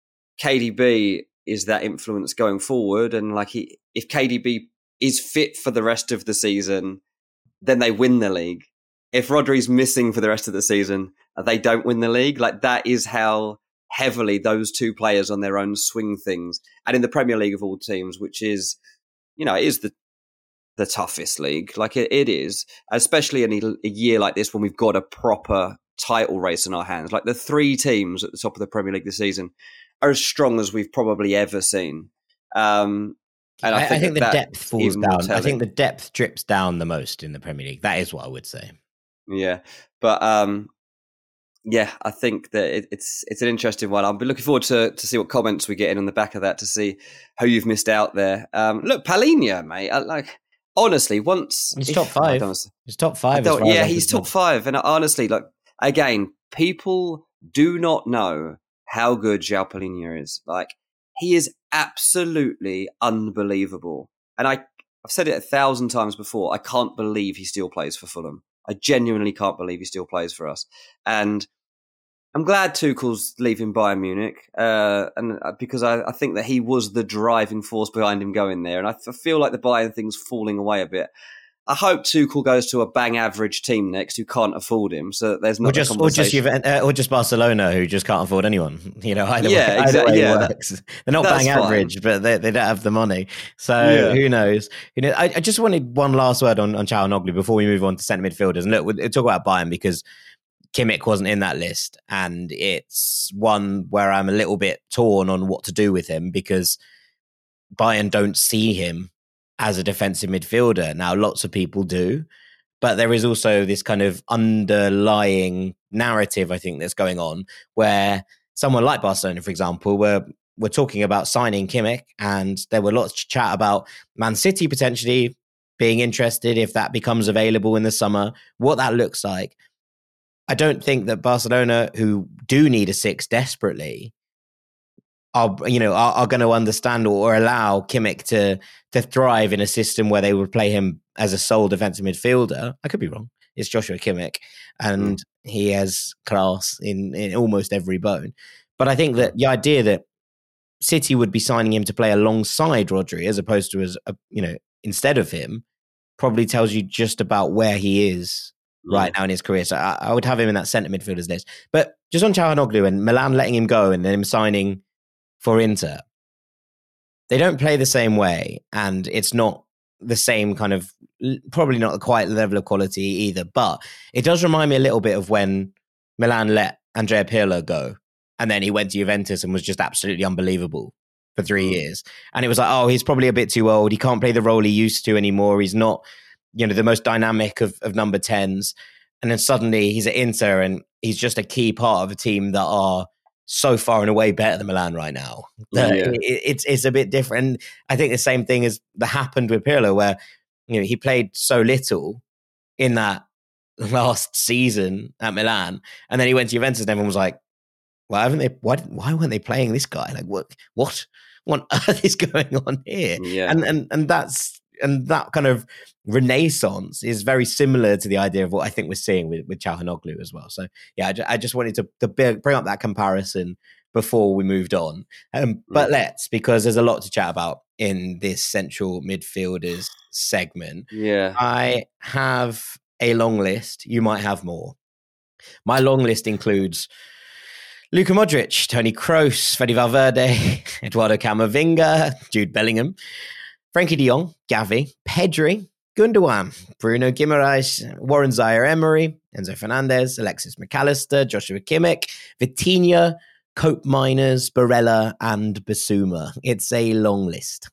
Speaker 9: K D B is that influence going forward, and like he, if K D B is fit for the rest of the season, then they win the league. If Rodri's missing for the rest of the season, they don't win the league. Like, that is how heavily those two players on their own swing things. And in the Premier League of all teams, which is, you know, it is the the toughest league. Like it, it is, especially in a, a year like this when we've got a proper title race in our hands. Like the three teams at the top of the Premier League this season are as strong as we've probably ever seen. Um, and I,
Speaker 8: I
Speaker 9: think,
Speaker 8: I think
Speaker 9: that
Speaker 8: the
Speaker 9: that
Speaker 8: depth falls down. I think the depth drips down the most in the Premier League. That is what I would say.
Speaker 9: Yeah, but um, yeah, I think that it, it's it's an interesting one. I'm looking forward to to see what comments we get in on the back of that to see who you've missed out there. Um, look, Palhinha, mate. I, like honestly, once
Speaker 8: he's
Speaker 9: if,
Speaker 8: top five. He's top five.
Speaker 9: As yeah, as he's top five. And honestly, like again, people do not know how good João Palhinha is. Like he is absolutely unbelievable. And I I've said it a thousand times before. I can't believe he still plays for Fulham. I genuinely can't believe he still plays for us. And I'm glad Tuchel's leaving Bayern Munich, uh, and because I, I think that he was the driving force behind him going there. And I, I feel like the Bayern thing's falling away a bit. I hope Tuchel goes to a bang average team next who can't afford him, so that there's not
Speaker 8: or just or just Juve- uh, or just Barcelona who just can't afford anyone. You know, either
Speaker 9: yeah,
Speaker 8: way,
Speaker 9: exactly.
Speaker 8: Either way
Speaker 9: yeah,
Speaker 8: it works. They're not bang
Speaker 9: fine.
Speaker 8: average, but they they don't have the money. So
Speaker 9: yeah.
Speaker 8: who knows? You know, I, I just wanted one last word on on Çalhanoğlu before we move on to centre midfielders. And look, we'll talk about Bayern because Kimmich wasn't in that list, and it's one where I'm a little bit torn on what to do with him because Bayern don't see him as a defensive midfielder. Now, lots of people do, but there is also this kind of underlying narrative, I think, that's going on where someone like Barcelona, for example, were we're talking about signing Kimmich, and there were lots of chat about Man City potentially being interested if that becomes available in the summer, what that looks like. I don't think that Barcelona, who do need a six desperately, are you know are, are going to understand or, or allow Kimmich to to thrive in a system where they would play him as a sole defensive midfielder. I could be wrong. It's Joshua Kimmich, and mm. he has class in, in almost every bone. But I think that the idea that City would be signing him to play alongside Rodri as opposed to as a, you know instead of him probably tells you just about where he is right now in his career. So I, I would have him in that centre midfielders list. But just on Çalhanoğlu and Milan letting him go and then him signing for Inter, they don't play the same way, and it's not the same kind of, probably not quite the level of quality either, but it does remind me a little bit of when Milan let Andrea Pirlo go, and then he went to Juventus and was just absolutely unbelievable for three years. And it was like, oh, he's probably a bit too old. He can't play the role he used to anymore. He's not, you know, the most dynamic of, of number tens. And then suddenly he's at Inter and he's just a key part of a team that are so far and away better than Milan right now. Yeah. It, it's it's a bit different. I think the same thing as that happened with Pirlo, where you know he played so little in that last season at Milan, and then he went to Juventus, and everyone was like, "Why haven't they? Why why weren't they playing this guy? Like what what what on earth is going on here?"
Speaker 9: Yeah.
Speaker 8: And and and that's and that kind of renaissance is very similar to the idea of what I think we're seeing with, with Çalhanoğlu as well. So yeah, I, ju- I just wanted to, to bring up that comparison before we moved on. Um, but mm. let's, because there's a lot to chat about in this central midfielders segment.
Speaker 9: Yeah.
Speaker 8: I have a long list. You might have more. My long list includes Luka Modric, Toni Kroos, Fede Valverde, Eduardo Camavinga, Jude Bellingham, Frankie de Jong, Gavi, Pedri, Gundogan, Bruno Guimaraes, Warren Zaire-Emery, Enzo Fernandez, Alexis McAllister, Joshua Kimmich, Vitinha, Cope Miners, Barella, and Basuma. It's a long list.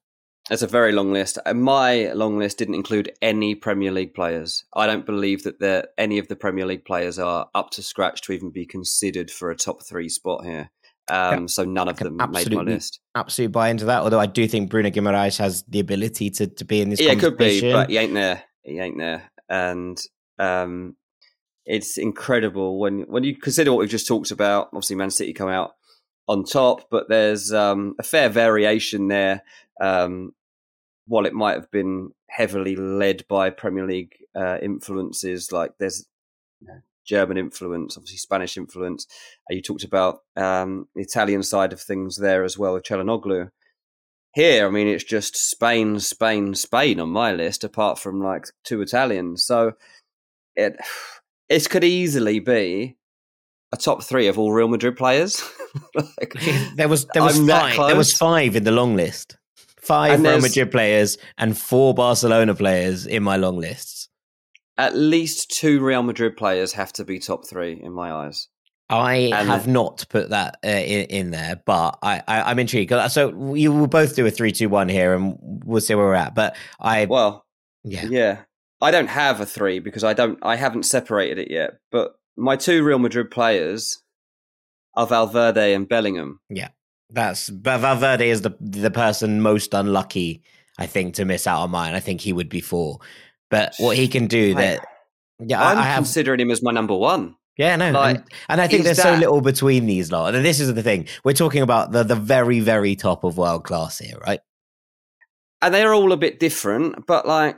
Speaker 9: It's a very long list. And my long list didn't include any Premier League players. I don't believe that there, any of the Premier League players are up to scratch to even be considered for a top three spot here. Um,
Speaker 8: Yeah,
Speaker 9: so none of them made my list.
Speaker 8: Absolutely buy into that. Although I do think Bruno Guimaraes has the ability to, to be in this
Speaker 9: Yeah, it could be,
Speaker 8: conversation.
Speaker 9: but he ain't there. He ain't there. And um, it's incredible when, when you consider what we've just talked about. Obviously, Man City come out on top, but there's um, a fair variation there. Um, while it might have been heavily led by Premier League uh, influences, like there's you know, German influence, obviously Spanish influence. Uh, you talked about um, the Italian side of things there as well with Çalhanoğlu. Here, I mean, it's just Spain, Spain, Spain on my list, apart from like two Italians. So it it could easily be a top three of all Real Madrid players. like,
Speaker 8: there was there was
Speaker 9: I'm that
Speaker 8: five. There was
Speaker 9: close.
Speaker 8: five in the long list. Five
Speaker 9: And
Speaker 8: Real
Speaker 9: there's-
Speaker 8: Madrid players and four Barcelona players in my long lists.
Speaker 9: At least two Real Madrid players have to be top three in my eyes.
Speaker 8: I
Speaker 9: And-
Speaker 8: have not put that uh, in, in there, but I, I, I'm intrigued. So we will both do a three two one here and we'll see where we're at. But I,
Speaker 9: Well,
Speaker 8: yeah.
Speaker 9: yeah. I don't have a three because I don't. I haven't separated it yet. But my two Real Madrid players are Valverde and Bellingham.
Speaker 8: Yeah, that's but Valverde is the the person most unlucky, I think, to miss out on mine. I think he would be four, but what he can do
Speaker 9: Mate,
Speaker 8: that, yeah,
Speaker 9: I'm
Speaker 8: I, I have,
Speaker 9: considering him as my number one.
Speaker 8: yeah, no,
Speaker 9: like,
Speaker 8: and, and I think
Speaker 9: he's
Speaker 8: there's so
Speaker 9: that-
Speaker 8: little between these lot. And this is the thing: we're talking about the the very very top of world class here, right?
Speaker 9: And they're all a bit different, but like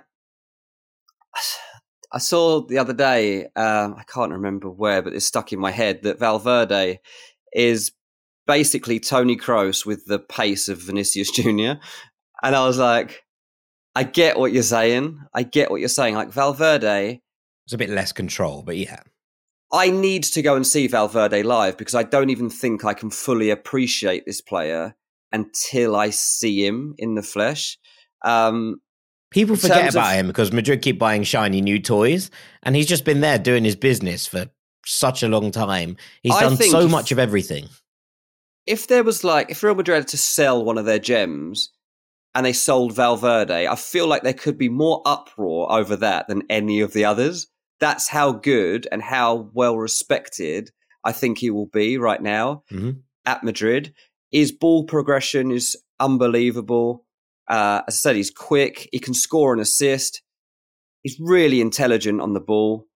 Speaker 9: I saw the other day, uh, I can't remember where, but it's stuck in my head that Valverde is basically Tony Kroos with the pace of Vinicius Junior And I was like, I get what you're saying. I get what you're saying. Like Valverde,
Speaker 8: It's a bit less control, but yeah.
Speaker 9: I need to go and see Valverde live because I don't even think I can fully appreciate this player until I see him in the flesh. Um,
Speaker 8: People
Speaker 9: In
Speaker 8: forget
Speaker 9: terms
Speaker 8: about
Speaker 9: of-
Speaker 8: him because Madrid keep buying shiny new toys, and he's just been there doing his business for such a long time. He's
Speaker 9: I
Speaker 8: done
Speaker 9: think
Speaker 8: so
Speaker 9: if-
Speaker 8: much of everything.
Speaker 9: if there was like, if Real Madrid had to sell one of their gems and they sold Valverde, I feel like there could be more uproar over that than any of the others. That's how good and how well respected I think he will be right now
Speaker 8: Mhm.
Speaker 9: at Madrid. His ball progression is unbelievable. Uh, as I said, he's quick. He can score an assist. He's really intelligent on the ball.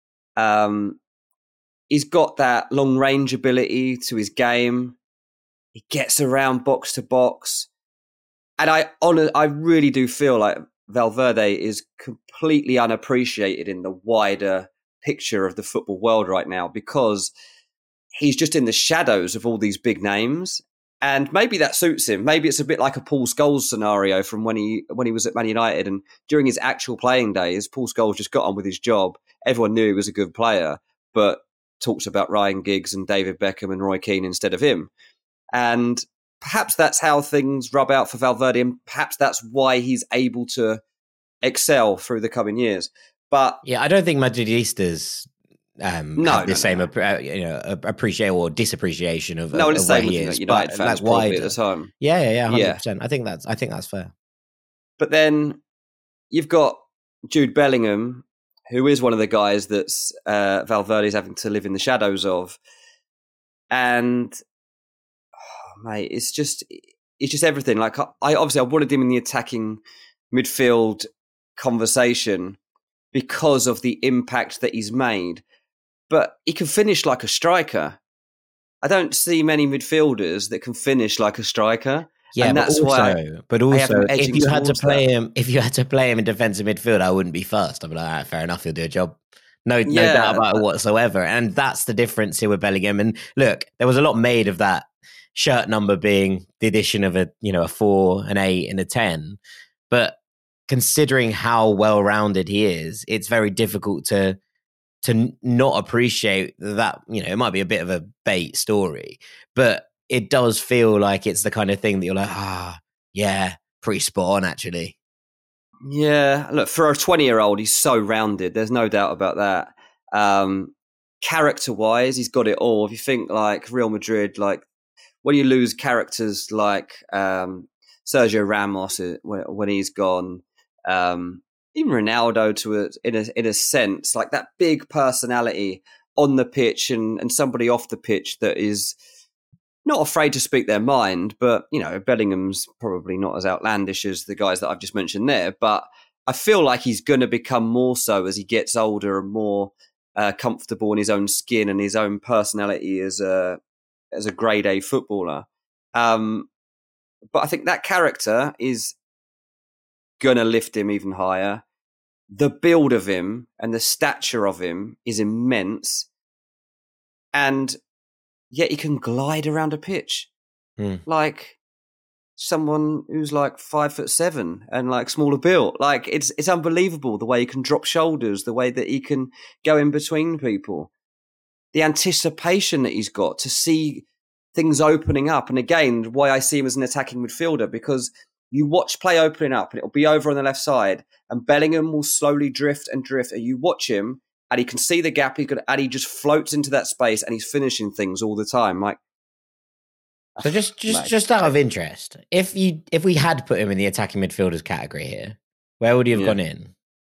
Speaker 9: Um, he's got that long range ability to his game. He gets around box to box. And I honor, I really do feel like Valverde is completely unappreciated in the wider picture of the football world right now because he's just in the shadows of all these big names. And maybe that suits him. Maybe it's a bit like a Paul Scholes scenario from when he when he was at Man United. And during his actual playing days, Paul Scholes just got on with his job. Everyone knew he was a good player, but talks about Ryan Giggs and David Beckham and Roy Keane instead of him. And perhaps that's how things rub out for Valverde, and perhaps that's why he's able to excel through the coming years. But
Speaker 8: Yeah, I don't think Madridistas um,
Speaker 9: No,
Speaker 8: have the
Speaker 9: no,
Speaker 8: same
Speaker 9: no.
Speaker 8: appre- you know, appreciate or disappreciation of,
Speaker 9: no,
Speaker 8: of,
Speaker 9: it's
Speaker 8: of
Speaker 9: the
Speaker 8: where
Speaker 9: same
Speaker 8: he
Speaker 9: with
Speaker 8: is.
Speaker 9: the United
Speaker 8: but,
Speaker 9: fans
Speaker 8: like,
Speaker 9: probably
Speaker 8: wider.
Speaker 9: at the time.
Speaker 8: Yeah, yeah, yeah, one
Speaker 9: Yeah.
Speaker 8: hundred percent. I think that's I think that's fair.
Speaker 9: But then you've got Jude Bellingham, who is one of the guys that's uh, Valverde's having to live in the shadows of. And, oh, mate, it's just it's just everything. Like, I obviously I wanted him in the attacking midfield conversation because of the impact that he's made. But he can finish like a striker. I don't see many midfielders that can finish like a striker.
Speaker 8: Yeah,
Speaker 9: and
Speaker 8: but
Speaker 9: that's
Speaker 8: also,
Speaker 9: why
Speaker 8: but
Speaker 9: I have
Speaker 8: also,
Speaker 9: him
Speaker 8: if
Speaker 9: edging
Speaker 8: you had to
Speaker 9: towards
Speaker 8: play
Speaker 9: that.
Speaker 8: him, if you had to play him in defensive midfield, I wouldn't be first. I'd be like, ah, fair enough, he'll do a job. No, no
Speaker 9: Yeah,
Speaker 8: doubt about it
Speaker 9: but-
Speaker 8: whatsoever. And that's the difference here with Bellingham. And look, there was a lot made of that shirt number being the addition of a, you know, a four, an eight, and a ten. But considering how well-rounded he is, it's very difficult to to n- not appreciate that. You know, it might be a bit of a bait story, but it does feel like it's the kind of thing that you're like, ah, yeah, pretty spot on, actually.
Speaker 9: Yeah, look, for a twenty-year-old, he's so rounded. There's no doubt about that. Um, character-wise, he's got it all. If you think like Real Madrid, like when you lose characters like um, Sergio Ramos when, when he's gone. Um, even Ronaldo, to a, in a in a sense, like that big personality on the pitch and, and somebody off the pitch that is not afraid to speak their mind. But, you know, Bellingham's probably not as outlandish as the guys that I've just mentioned there. But I feel like he's going to become more so as he gets older and more uh, comfortable in his own skin and his own personality as a as a grade A footballer. Um, but I think that character is going to lift him even higher. The build of him and the stature of him is immense. And yet he can glide around a pitch
Speaker 8: mm.
Speaker 9: like someone who's like five foot seven and like smaller built. Like it's it's unbelievable the way he can drop shoulders, the way that he can go in between people, the anticipation that he's got to see things opening up. And again, why I see him as an attacking midfielder, because you watch play opening up and it'll be over on the left side and Bellingham will slowly drift and drift and you watch him and he can see the gap, he could, and he just floats into that space and he's finishing things all the time. Like,
Speaker 8: so just just just out of interest, if you if we had put him in the attacking midfielders category here, where would he have
Speaker 9: yeah.
Speaker 8: gone in?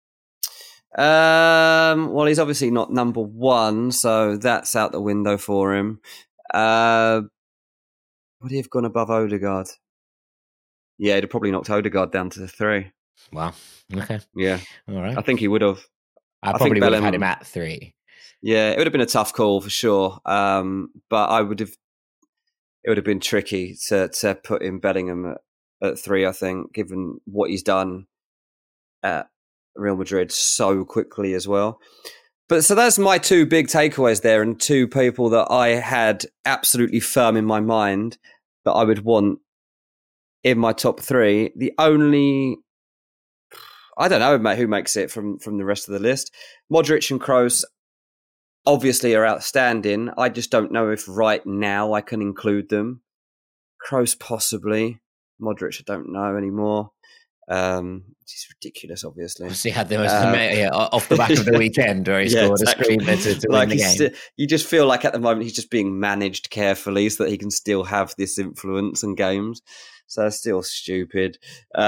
Speaker 9: Um, well, he's obviously not number one, so that's out the window for him. Uh, would he have gone above Odegaard? Yeah, he'd have probably knocked Odegaard down to the three.
Speaker 8: Wow. Okay.
Speaker 9: Yeah.
Speaker 8: All right.
Speaker 9: I think he would have.
Speaker 8: I,
Speaker 9: I
Speaker 8: probably
Speaker 9: think
Speaker 8: would have
Speaker 9: Bellingham,
Speaker 8: had him at three.
Speaker 9: Yeah, it would have been a tough call for sure. Um, but I would have. It would have been tricky to to put in Bellingham at, at three. I think, given what he's done at Real Madrid so quickly as well. But so that's my two big takeaways there, and two people that I had absolutely firm in my mind that I would want in my top three. The only, I don't know who makes it from, from the rest of the list. Modric and Kroos obviously are outstanding. I just don't know if right now I can include them. Kroos possibly. Modric I don't know anymore. Um, it's ridiculous, obviously.
Speaker 8: He had the most
Speaker 9: um,
Speaker 8: yeah, off the back of the weekend where he
Speaker 9: yeah,
Speaker 8: scored
Speaker 9: exactly.
Speaker 8: a screamer to, to
Speaker 9: like
Speaker 8: win the game.
Speaker 9: St- you just feel like at the moment he's just being managed carefully so that he can still have this influence in games. So it's still stupid.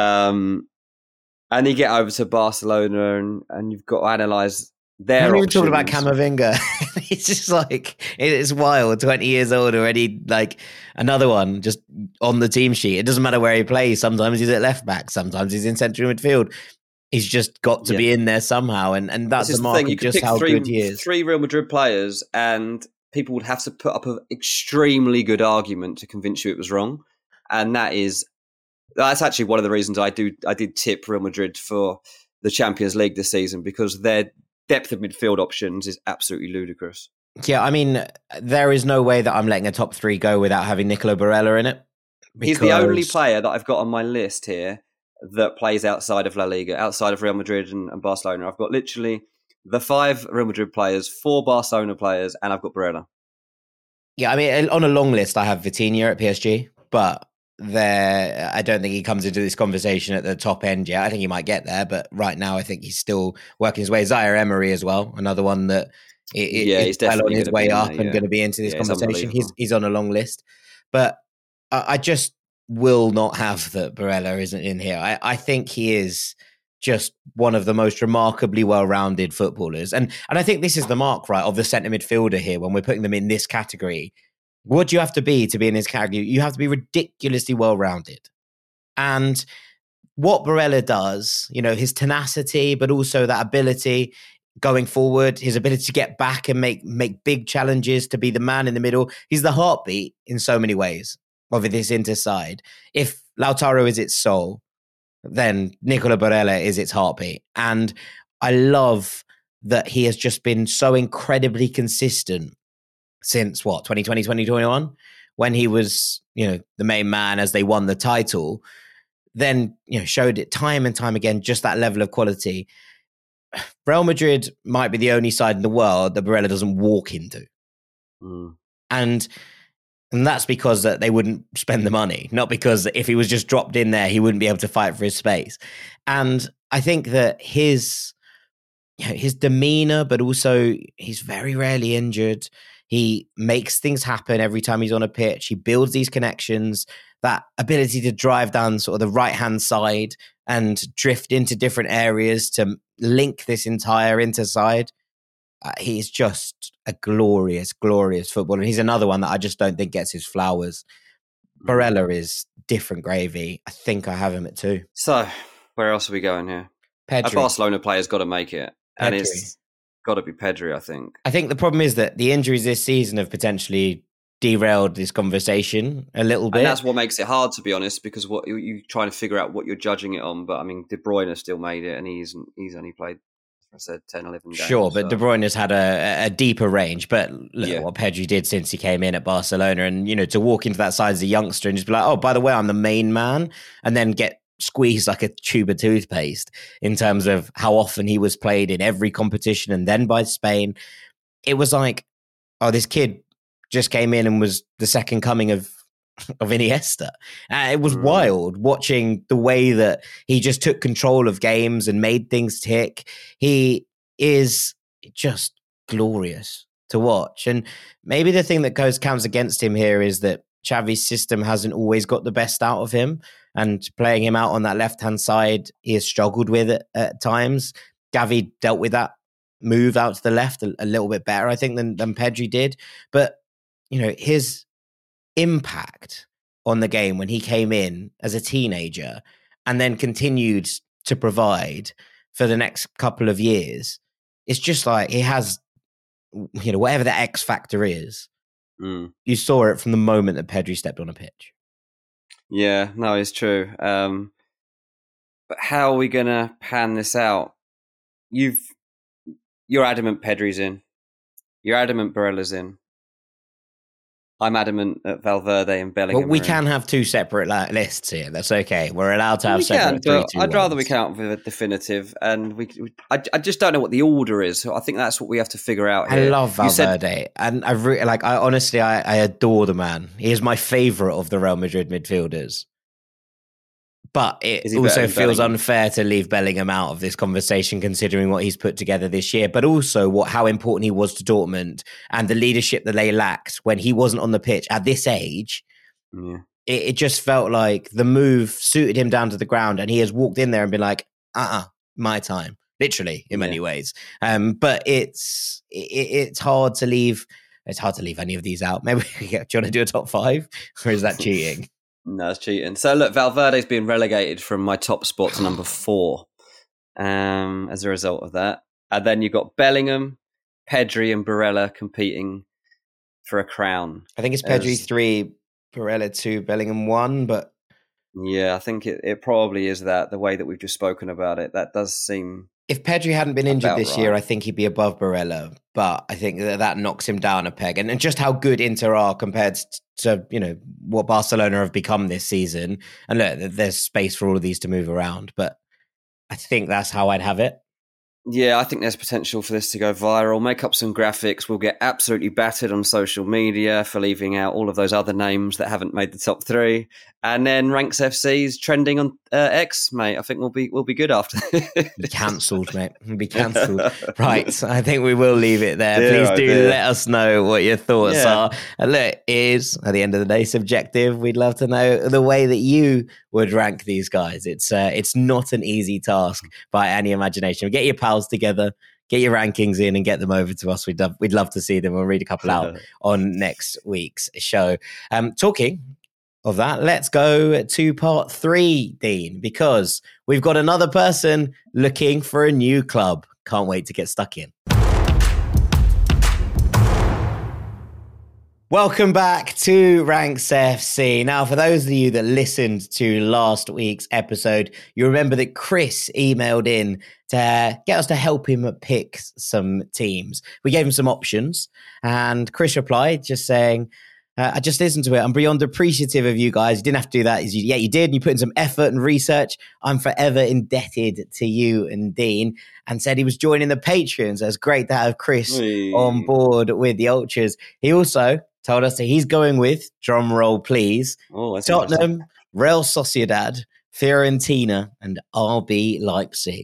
Speaker 9: Um, and you get over to Barcelona and, and you've got to analyse their
Speaker 8: How are you
Speaker 9: options.
Speaker 8: talking about Camavinga? He's just like, it's wild, twenty years old already, like another one just on the team sheet. It doesn't matter where he plays. Sometimes he's at left back. Sometimes he's in central midfield. He's just got to yeah. be in there somehow. And, and that's a mark of just how
Speaker 9: three,
Speaker 8: good he is.
Speaker 9: Three Real Madrid players and people would have to put up an extremely good argument to convince you it was wrong. And that is, that's actually one of the reasons I do, I did tip Real Madrid for the Champions League this season, because their depth of midfield options is absolutely ludicrous.
Speaker 8: Yeah, I mean, there is no way that I'm letting a top three go without having Nicolo Barella in it.
Speaker 9: He's the only player that I've got on my list here that plays outside of La Liga, outside of Real Madrid and, and Barcelona. I've got literally the five Real Madrid players, four Barcelona players, and I've got Barella.
Speaker 8: Yeah, I mean, on a long list, I have Vitinha at P S G, but there, I don't think he comes into this conversation at the top end yet. I think he might get there, but right now I think he's still working his way. Zaire Emery as well, another one that it,
Speaker 9: yeah,
Speaker 8: is
Speaker 9: he's definitely
Speaker 8: on his way up
Speaker 9: there, yeah.
Speaker 8: and going to be into this
Speaker 9: yeah,
Speaker 8: conversation. He's he's on a long list, but I, I just will not have that Barella isn't in here. I, I think he is just one of the most remarkably well-rounded footballers, and and I think this is the mark, right, of the centre midfielder here when we're putting them in this category. What do you have to be to be in this category? You have to be ridiculously well-rounded. And what Barella does, you know, his tenacity, but also that ability going forward, his ability to get back and make make big challenges, to be the man in the middle. He's the heartbeat in so many ways of this interside. If Lautaro is its soul, then Nicolo Barella is its heartbeat. And I love that he has just been so incredibly consistent since what, twenty twenty, twenty twenty-one, when he was, you know, the main man as they won the title, then, you know, showed it time and time again, just that level of quality. Real Madrid might be the only side in the world that Barella doesn't walk into.
Speaker 9: Mm.
Speaker 8: And and that's because that they wouldn't spend the money, not because if he was just dropped in there, he wouldn't be able to fight for his space. And I think that his, you know, his demeanor, but also he's very rarely injured. He makes things happen every time he's on a pitch. He builds these connections, that ability to drive down sort of the right-hand side and drift into different areas to link this entire interside. Uh, he's just a glorious, glorious footballer. He's another one that I just don't think gets his flowers. Barella is different gravy. I think I have him at two.
Speaker 9: So, where else are we going here?
Speaker 8: Pedri.
Speaker 9: A Barcelona player's got to make it.
Speaker 8: Pedri.
Speaker 9: And it's got to be Pedri, I think.
Speaker 8: I think the problem is that the injuries this season have potentially derailed this conversation a little bit.
Speaker 9: And that's what makes it hard, to be honest, because what you, you're trying to figure out what you're judging it on. But, I mean, De Bruyne still made it, and he's he's only played, I said, ten, eleven games.
Speaker 8: Sure, but
Speaker 9: so.
Speaker 8: De Bruyne has had a, a deeper range. But look
Speaker 9: Yeah.
Speaker 8: at what Pedri did since he came in at Barcelona. And, you know, to walk into that side as a youngster and just be like, oh, by the way, I'm the main man, and then get squeezed like a tube of toothpaste in terms of how often he was played in every competition and then by Spain. It was like, oh, this kid just came in and was the second coming of of Iniesta. Uh, it was mm. wild watching the way that he just took control of games and made things tick. He is just glorious to watch. And maybe the thing that goes counts against him here is that Xavi's system hasn't always got the best out of him, and playing him out on that left-hand side, he has struggled with it at times. Gavi dealt with that move out to the left a, a little bit better, I think, than, than Pedri did. But, you know, his impact on the game when he came in as a teenager and then continued to provide for the next couple of years, it's just like he has, you know, whatever the X factor is.
Speaker 9: Mm.
Speaker 8: You saw it from the moment that Pedri stepped on a pitch.
Speaker 9: Yeah, no, it's true. Um, but how are we going to pan this out? You've, you're adamant Pedri's in. You're adamant Barella's in. I'm adamant that Valverde and Bellingham.
Speaker 8: But we
Speaker 9: are
Speaker 8: can
Speaker 9: in.
Speaker 8: have two separate li- lists here. That's okay. We're allowed to have
Speaker 9: we
Speaker 8: separate.
Speaker 9: Can,
Speaker 8: three,
Speaker 9: but
Speaker 8: two,
Speaker 9: I'd rather we
Speaker 8: ones.
Speaker 9: count with a definitive, and we. we I, I just don't know what the order is. So I think that's what we have to figure out here.
Speaker 8: I love
Speaker 9: You
Speaker 8: Valverde,
Speaker 9: said,
Speaker 8: and I re- like. I honestly, I, I adore the man. He is my favorite of the Real Madrid midfielders. But it
Speaker 9: Is he
Speaker 8: also
Speaker 9: better than
Speaker 8: feels
Speaker 9: Bellingham?
Speaker 8: unfair to leave Bellingham out of this conversation, considering what he's put together this year, but also what how important he was to Dortmund and the leadership that they lacked when he wasn't on the pitch at this age.
Speaker 9: Yeah.
Speaker 8: It, it just felt like the move suited him down to the ground, and he has walked in there and been like, uh-uh, my time. Literally, in many
Speaker 9: Yeah.
Speaker 8: ways. Um, but it's it, it's hard to leave. It's hard to leave any of these out. Maybe do you want to do a top five, or is that cheating?
Speaker 9: No, it's cheating. So look, Valverde's been relegated from my top spot to number four um, as a result of that. And then you've got Bellingham, Pedri and Barella competing for a crown.
Speaker 8: I think it's Pedri
Speaker 9: As-
Speaker 8: three, Barella two, Bellingham one, but
Speaker 9: Yeah, I think it, it probably is that, the way that we've just spoken about it. That does seem...
Speaker 8: if Pedri hadn't been injured
Speaker 9: About
Speaker 8: this
Speaker 9: right.
Speaker 8: year, I think he'd be above Barella. But I think that that knocks him down a peg. And, and just how good Inter are compared to, to, you know, what Barcelona have become this season. And look, there's space for all of these to move around. But I think that's how I'd have it.
Speaker 9: Yeah, I think there's potential for this to go viral. Make up some graphics. We'll get absolutely battered on social media for leaving out all of those other names that haven't made the top three. And then Ranks F C's trending on uh, X, mate. I think we'll be we'll be good after.
Speaker 8: Be cancelled, mate. Be cancelled. Right. I think we will leave it there.
Speaker 9: Dear,
Speaker 8: Please
Speaker 9: oh
Speaker 8: do
Speaker 9: dear.
Speaker 8: let us know what your thoughts
Speaker 9: Yeah.
Speaker 8: are. And look, it is, at the end of the day, subjective. We'd love to know the way that you would rank these guys. It's uh, it's not an easy task by any imagination. Get your pals together, get your rankings in and get them over to us. We'd love, we'd love to see them. We'll read a couple out on next week's show. Um, talking of that, let's go to part three, Dean, because we've got another person looking for a new club. Can't wait to get stuck in. Welcome back to Ranks F C. Now, for those of you that listened to last week's episode, you remember that Chris emailed in to get us to help him pick some teams. We gave him some options, and Chris replied just saying, uh, I just listened to it. I'm beyond appreciative of you guys. You didn't have to do that. You, yeah, you did. You put in some effort and research. I'm forever indebted to you and Dean, and said he was joining the Patreons. It's great to have Chris
Speaker 9: Hey.
Speaker 8: on board with the Ultras. He also told us that he's going with, drum roll please,
Speaker 9: Oh, that's interesting.
Speaker 8: Tottenham, Real Sociedad, Fiorentina, and R B Leipzig.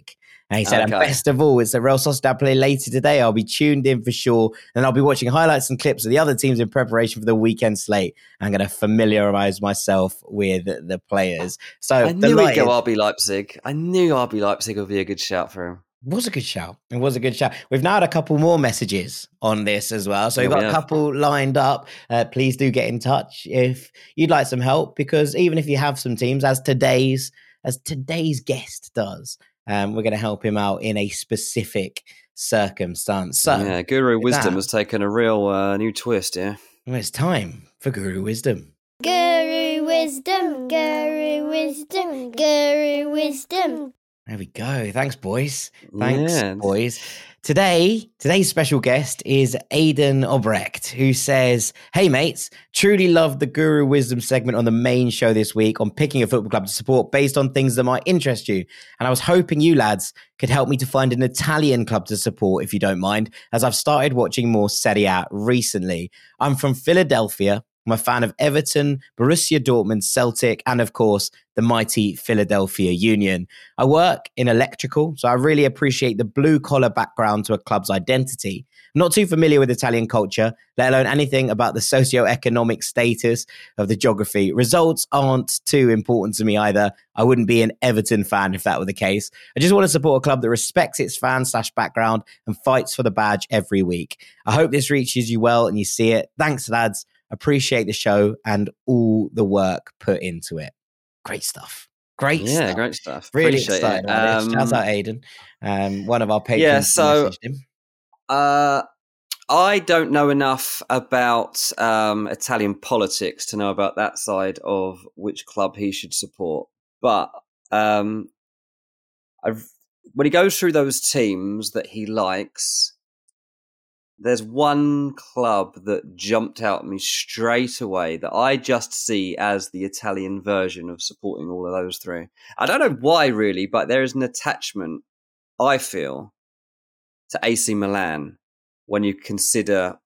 Speaker 8: And he said,
Speaker 9: Okay.
Speaker 8: and best of all, it's the Real Sociedad play later today. I'll be tuned in for sure. And I'll be watching highlights and clips of the other teams in preparation for the weekend slate. I'm going to familiarise myself with the players. So
Speaker 9: I knew
Speaker 8: delighted.
Speaker 9: he'd go R B Leipzig. I knew R B Leipzig would be a good shout for him.
Speaker 8: It was a good shout. It was a good shout. We've now had a couple more messages on this as well. So
Speaker 9: Yeah,
Speaker 8: we've got
Speaker 9: we
Speaker 8: a
Speaker 9: have.
Speaker 8: couple lined up. Uh, please do get in touch if you'd like some help, because even if you have some teams, as today's as today's guest does, um, we're going to help him out in a specific circumstance. So
Speaker 9: yeah, Guru
Speaker 8: with
Speaker 9: Wisdom
Speaker 8: that,
Speaker 9: has taken a real uh, new twist, yeah.
Speaker 8: well, it's time for Guru Wisdom.
Speaker 10: Guru Wisdom, Guru Wisdom, Guru Wisdom.
Speaker 8: There we go. Thanks, boys. Thanks,
Speaker 9: Yeah.
Speaker 8: boys. Today, today's special guest is Aidan Obrecht, who says, hey, mates, truly loved the Guru Wisdom segment on the main show this week on picking a football club to support based on things that might interest you. And I was hoping you lads could help me to find an Italian club to support, if you don't mind, as I've started watching more Serie A recently. I'm from Philadelphia. I'm a fan of Everton, Borussia Dortmund, Celtic, and of course, the mighty Philadelphia Union. I work in electrical, so I really appreciate the blue-collar background to a club's identity. I'm not too familiar with Italian culture, let alone anything about the socio-economic status of the geography. Results aren't too important to me either. I wouldn't be an Everton fan if that were the case. I just want to support a club that respects its fan slash background and fights for the badge every week. I hope this reaches you well and you see it. Thanks, lads. Appreciate the show and all the work put into it. Great stuff. Great
Speaker 9: yeah,
Speaker 8: stuff.
Speaker 9: great stuff.
Speaker 8: Really
Speaker 9: Appreciate
Speaker 8: excited
Speaker 9: it.
Speaker 8: about
Speaker 9: Um,
Speaker 8: this. Shout out Aidan, um, one of our patrons.
Speaker 9: Yeah, so-
Speaker 8: messaged him.
Speaker 9: Uh, I don't know enough about um, Italian politics to know about that side of which club he should support. But um, I've, when he goes through those teams that he likes, there's one club that jumped out at me straight away that I just see as the Italian version of supporting all of those three. I don't know why, really, but there is an attachment, I feel, to A C Milan when you consider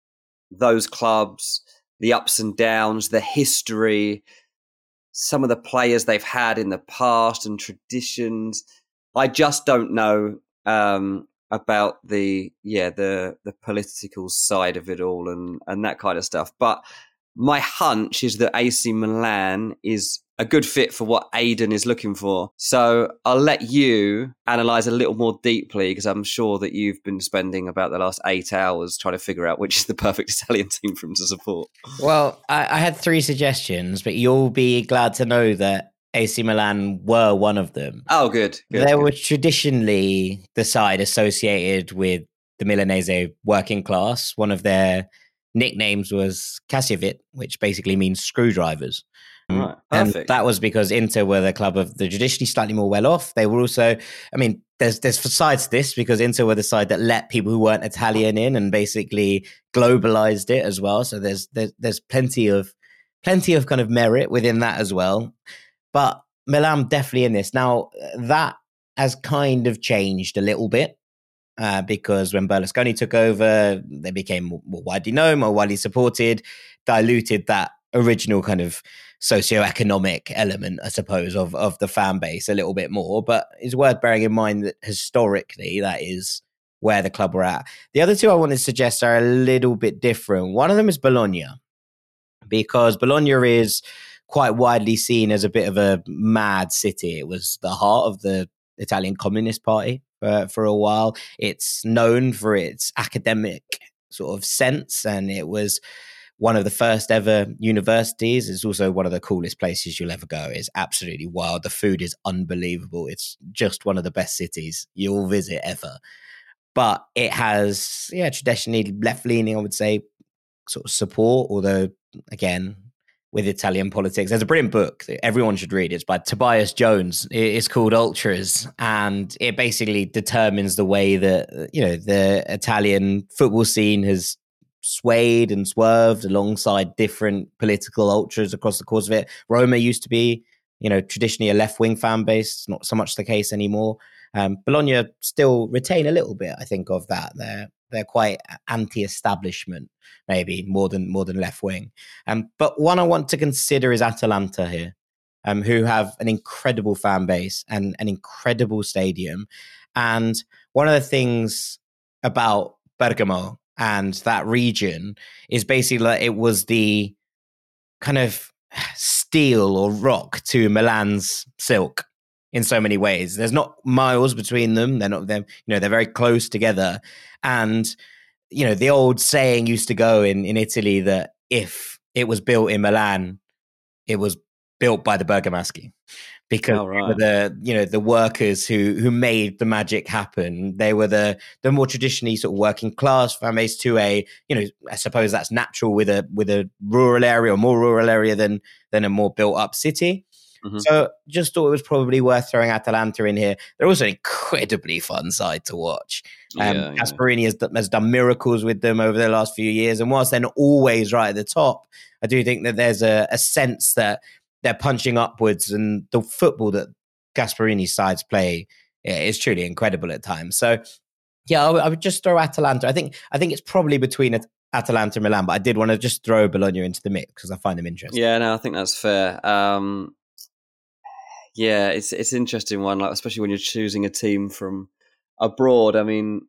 Speaker 9: those clubs, the ups and downs, the history, some of the players they've had in the past and traditions. I just don't know um, about the yeah the the political side of it all and and that kind of stuff. But my hunch is that A C Milan is a good fit for what Aidan is looking for. So I'll let you analyse a little more deeply, because I'm sure that you've been spending about the last eight hours trying to figure out which is the perfect Italian team for him to support.
Speaker 8: Well, I, I had three suggestions, but you'll be glad to know that A C Milan were one of them.
Speaker 9: Oh, good. good
Speaker 8: they
Speaker 9: good.
Speaker 8: were traditionally the side associated with the Milanese working class. One of their nicknames was Cassiavit, which basically means screwdrivers.
Speaker 9: Right,
Speaker 8: and
Speaker 9: perfect.
Speaker 8: that was because Inter were the club of the traditionally slightly more well off. They were also, I mean, there's there's sides to this, because Inter were the side that let people who weren't Italian in and basically globalized it as well. So there's there's there's plenty of plenty of kind of merit within that as well. But Milan definitely in this. Now that has kind of changed a little bit. Uh, because when Berlusconi took over, they became more, more widely known, more widely supported, diluted that original kind of socioeconomic element, I suppose, of, of the fan base a little bit more. But it's worth bearing in mind that historically, that is where the club were at. The other two I want to suggest are a little bit different. One of them is Bologna, because Bologna is quite widely seen as a bit of a mad city. It was the heart of the Italian Communist Party for, for a while. It's known for its academic sort of sense, and it was one of the first ever universities. It's also one of the coolest places you'll ever go. It's absolutely wild. The food is unbelievable. It's just one of the best cities you'll visit ever. But it has, yeah, traditionally left-leaning, I would say, sort of support, although, again, with Italian politics. There's a brilliant book that everyone should read. It's by Tobias Jones. It's called Ultras, and it basically determines the way that, you know, the Italian football scene has swayed and swerved alongside different political ultras across the course of it. Roma used to be, you know, traditionally a left-wing fan base. It's not so much the case anymore. Um, Bologna still retain a little bit, I think, of that. They're they're quite anti-establishment, maybe more than more than left-wing. Um, but one I want to consider is Atalanta here, um, who have an incredible fan base and an incredible stadium. And one of the things about Bergamo and that region is basically like it was the kind of steel or rock to Milan's silk in so many ways. There's not miles between them. They're not them, you know, they're very close together. And, you know, the old saying used to go in, in Italy that if it was built in Milan, it was built by the Bergamaschi. Because
Speaker 9: oh, right.
Speaker 8: they were the, you know, the workers who who made the magic happen. They were the the more traditionally sort of working class families to a, you know, I suppose that's natural with a with a rural area or more rural area than than a more built up city. Mm-hmm. So just thought it was probably worth throwing Atalanta in here. They're also an incredibly fun side to watch. Um,
Speaker 9: yeah,
Speaker 8: Gasperini
Speaker 9: yeah.
Speaker 8: has, has done miracles with them over the last few years. And whilst they're not always right at the top, I do think that there's a, a sense that they're punching upwards, and the football that Gasperini's sides play is truly incredible at times. So, yeah, I, I would just throw Atalanta. I think I think it's probably between Atalanta and Milan, but I did want to just throw Bologna into the mix because I find them interesting.
Speaker 9: Yeah, no, I think that's fair. Um, yeah, it's it's an interesting one, like especially when you're choosing a team from abroad. I mean,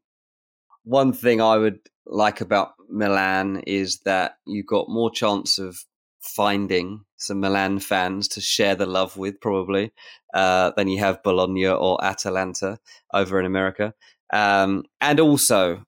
Speaker 9: one thing I would like about Milan is that you got more chance of finding some Milan fans to share the love with, probably, uh, than you have Bologna or Atalanta over in America. Um, and also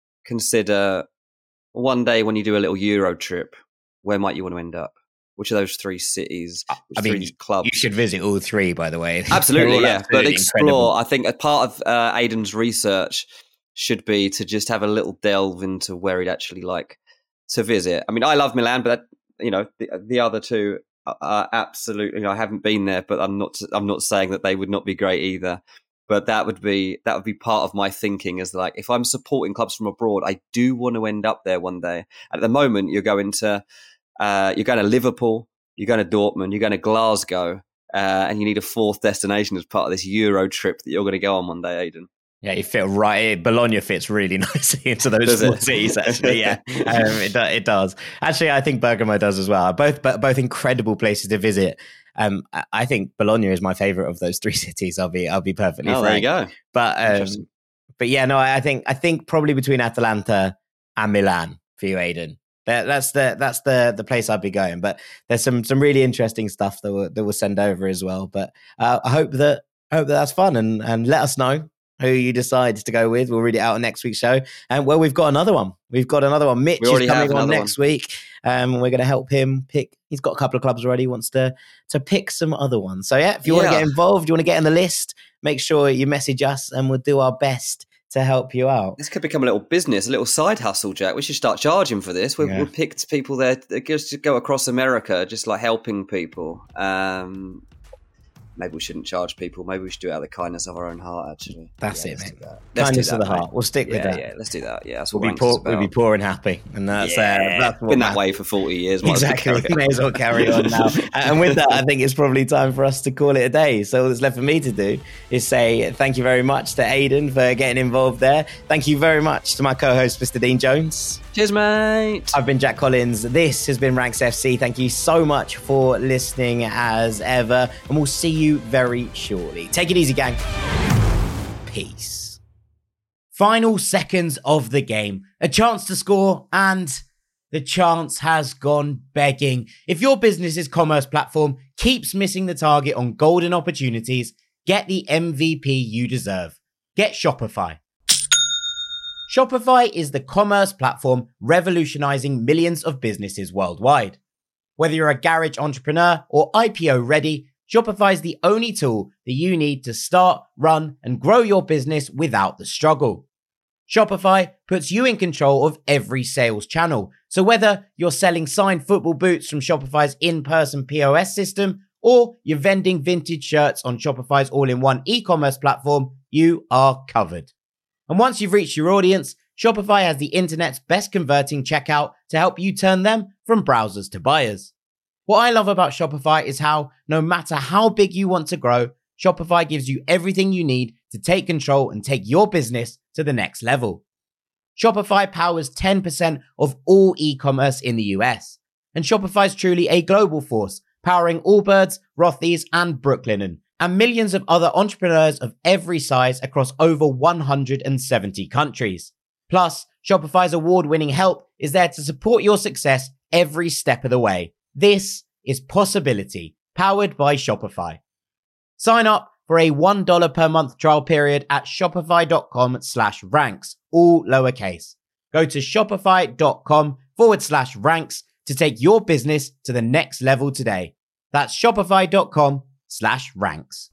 Speaker 9: consider one day when you do a little Euro trip, where might you want to end up? Which of those three cities, which
Speaker 8: I mean,
Speaker 9: three clubs?
Speaker 8: You should visit all three, by the way.
Speaker 9: Absolutely, yeah.
Speaker 8: Absolutely
Speaker 9: but explore,
Speaker 8: incredible.
Speaker 9: I think a part of uh, Aidan's research should be to just have a little delve into where he'd actually like to visit. I mean, I love Milan, but that, you know, the, the other two are absolutely, you know, I haven't been there, but I'm not, I'm not saying that they would not be great either. But that would be, that would be part of my thinking, is like, if I'm supporting clubs from abroad, I do want to end up there one day. At the moment, you're going to, uh, you're going to Liverpool, you're going to Dortmund, you're going to Glasgow, uh, and you need a fourth destination as part of this Euro trip that you're going to go on one day, Aidan.
Speaker 8: Yeah, you fit right. Bologna fits really nicely into those
Speaker 9: does
Speaker 8: four
Speaker 9: it?
Speaker 8: cities. Actually, yeah, um, it, do, it does. Actually, I think Bergamo does as well. Both, both incredible places to visit. Um, I think Bologna is my favorite of those three cities. I'll be, I'll be perfectly
Speaker 9: oh,
Speaker 8: frank.
Speaker 9: there you go.
Speaker 8: But, um, but yeah, no, I think, I think probably between Atalanta and Milan for you, Aidan. That, that's the, that's the, the place I'd be going. But there's some, some really interesting stuff that we'll, that we'll send over as well. But uh, I hope that, I hope that that's fun, and and let us know who you decide to go with. We'll read it out on next week's show. And well, we've got another one. We've got another one. Mitch is coming on next one. week. Um, we're going to help him pick. He's got a couple of clubs already. He wants to to pick some other ones. So yeah, if you yeah. want to get involved, you want to get in the list, make sure you message us, and we'll do our best to help you out.
Speaker 9: This could become a little business, a little side hustle, Jack. We should start charging for this. We've, yeah. we've picked people there that just go across America, just like helping people. Um, Maybe we shouldn't charge people. Maybe we should do it out of the kindness of our own heart, actually.
Speaker 8: That's
Speaker 9: yeah,
Speaker 8: it, mate.
Speaker 9: That.
Speaker 8: Kindness
Speaker 9: that,
Speaker 8: of the
Speaker 9: mate.
Speaker 8: heart. We'll stick with
Speaker 9: yeah,
Speaker 8: that.
Speaker 9: Yeah, let's do that. Yeah, that's
Speaker 8: we'll
Speaker 9: what
Speaker 8: be poor. We'll be poor and happy, and that's
Speaker 9: yeah.
Speaker 8: uh, that's what
Speaker 9: been that
Speaker 8: matters.
Speaker 9: way for forty years. Might
Speaker 8: Exactly.
Speaker 9: As well
Speaker 8: May as well carry on now. And with that, I think it's probably time for us to call it a day. So all that's left for me to do is say thank you very much to Aidan for getting involved there. Thank you very much to my co-host, Mister Dean Jones.
Speaker 9: Cheers, mate.
Speaker 8: I've been Jack Collins. This has been Ranks F C. Thank you so much for listening as ever, and we'll see you very shortly. Take it easy, gang. Peace. Final seconds of the game. A chance to score, and the chance has gone begging. If your business's commerce platform keeps missing the target on golden opportunities, get the M V P you deserve. Get Shopify. Shopify is the commerce platform revolutionizing millions of businesses worldwide. Whether you're a garage entrepreneur or I P O ready, Shopify is the only tool that you need to start, run, and grow your business without the struggle. Shopify puts you in control of every sales channel. So whether you're selling signed football boots from Shopify's in-person P O S system, or you're vending vintage shirts on Shopify's all-in-one e-commerce platform, you are covered. And once you've reached your audience, Shopify has the internet's best converting checkout to help you turn them from browsers to buyers. What I love about Shopify is how, no matter how big you want to grow, Shopify gives you everything you need to take control and take your business to the next level. Shopify powers ten percent of all e-commerce in the U S. And Shopify is truly a global force, powering Allbirds, Rothy's, and Brooklinen, and millions of other entrepreneurs of every size across over one hundred seventy countries. Plus, Shopify's award-winning help is there to support your success every step of the way. This is Possibility, powered by Shopify. Sign up for a one dollar per month trial period at shopify.com slash ranks, all lowercase. Go to shopify.com forward slash ranks to take your business to the next level today. That's shopify.com slash ranks.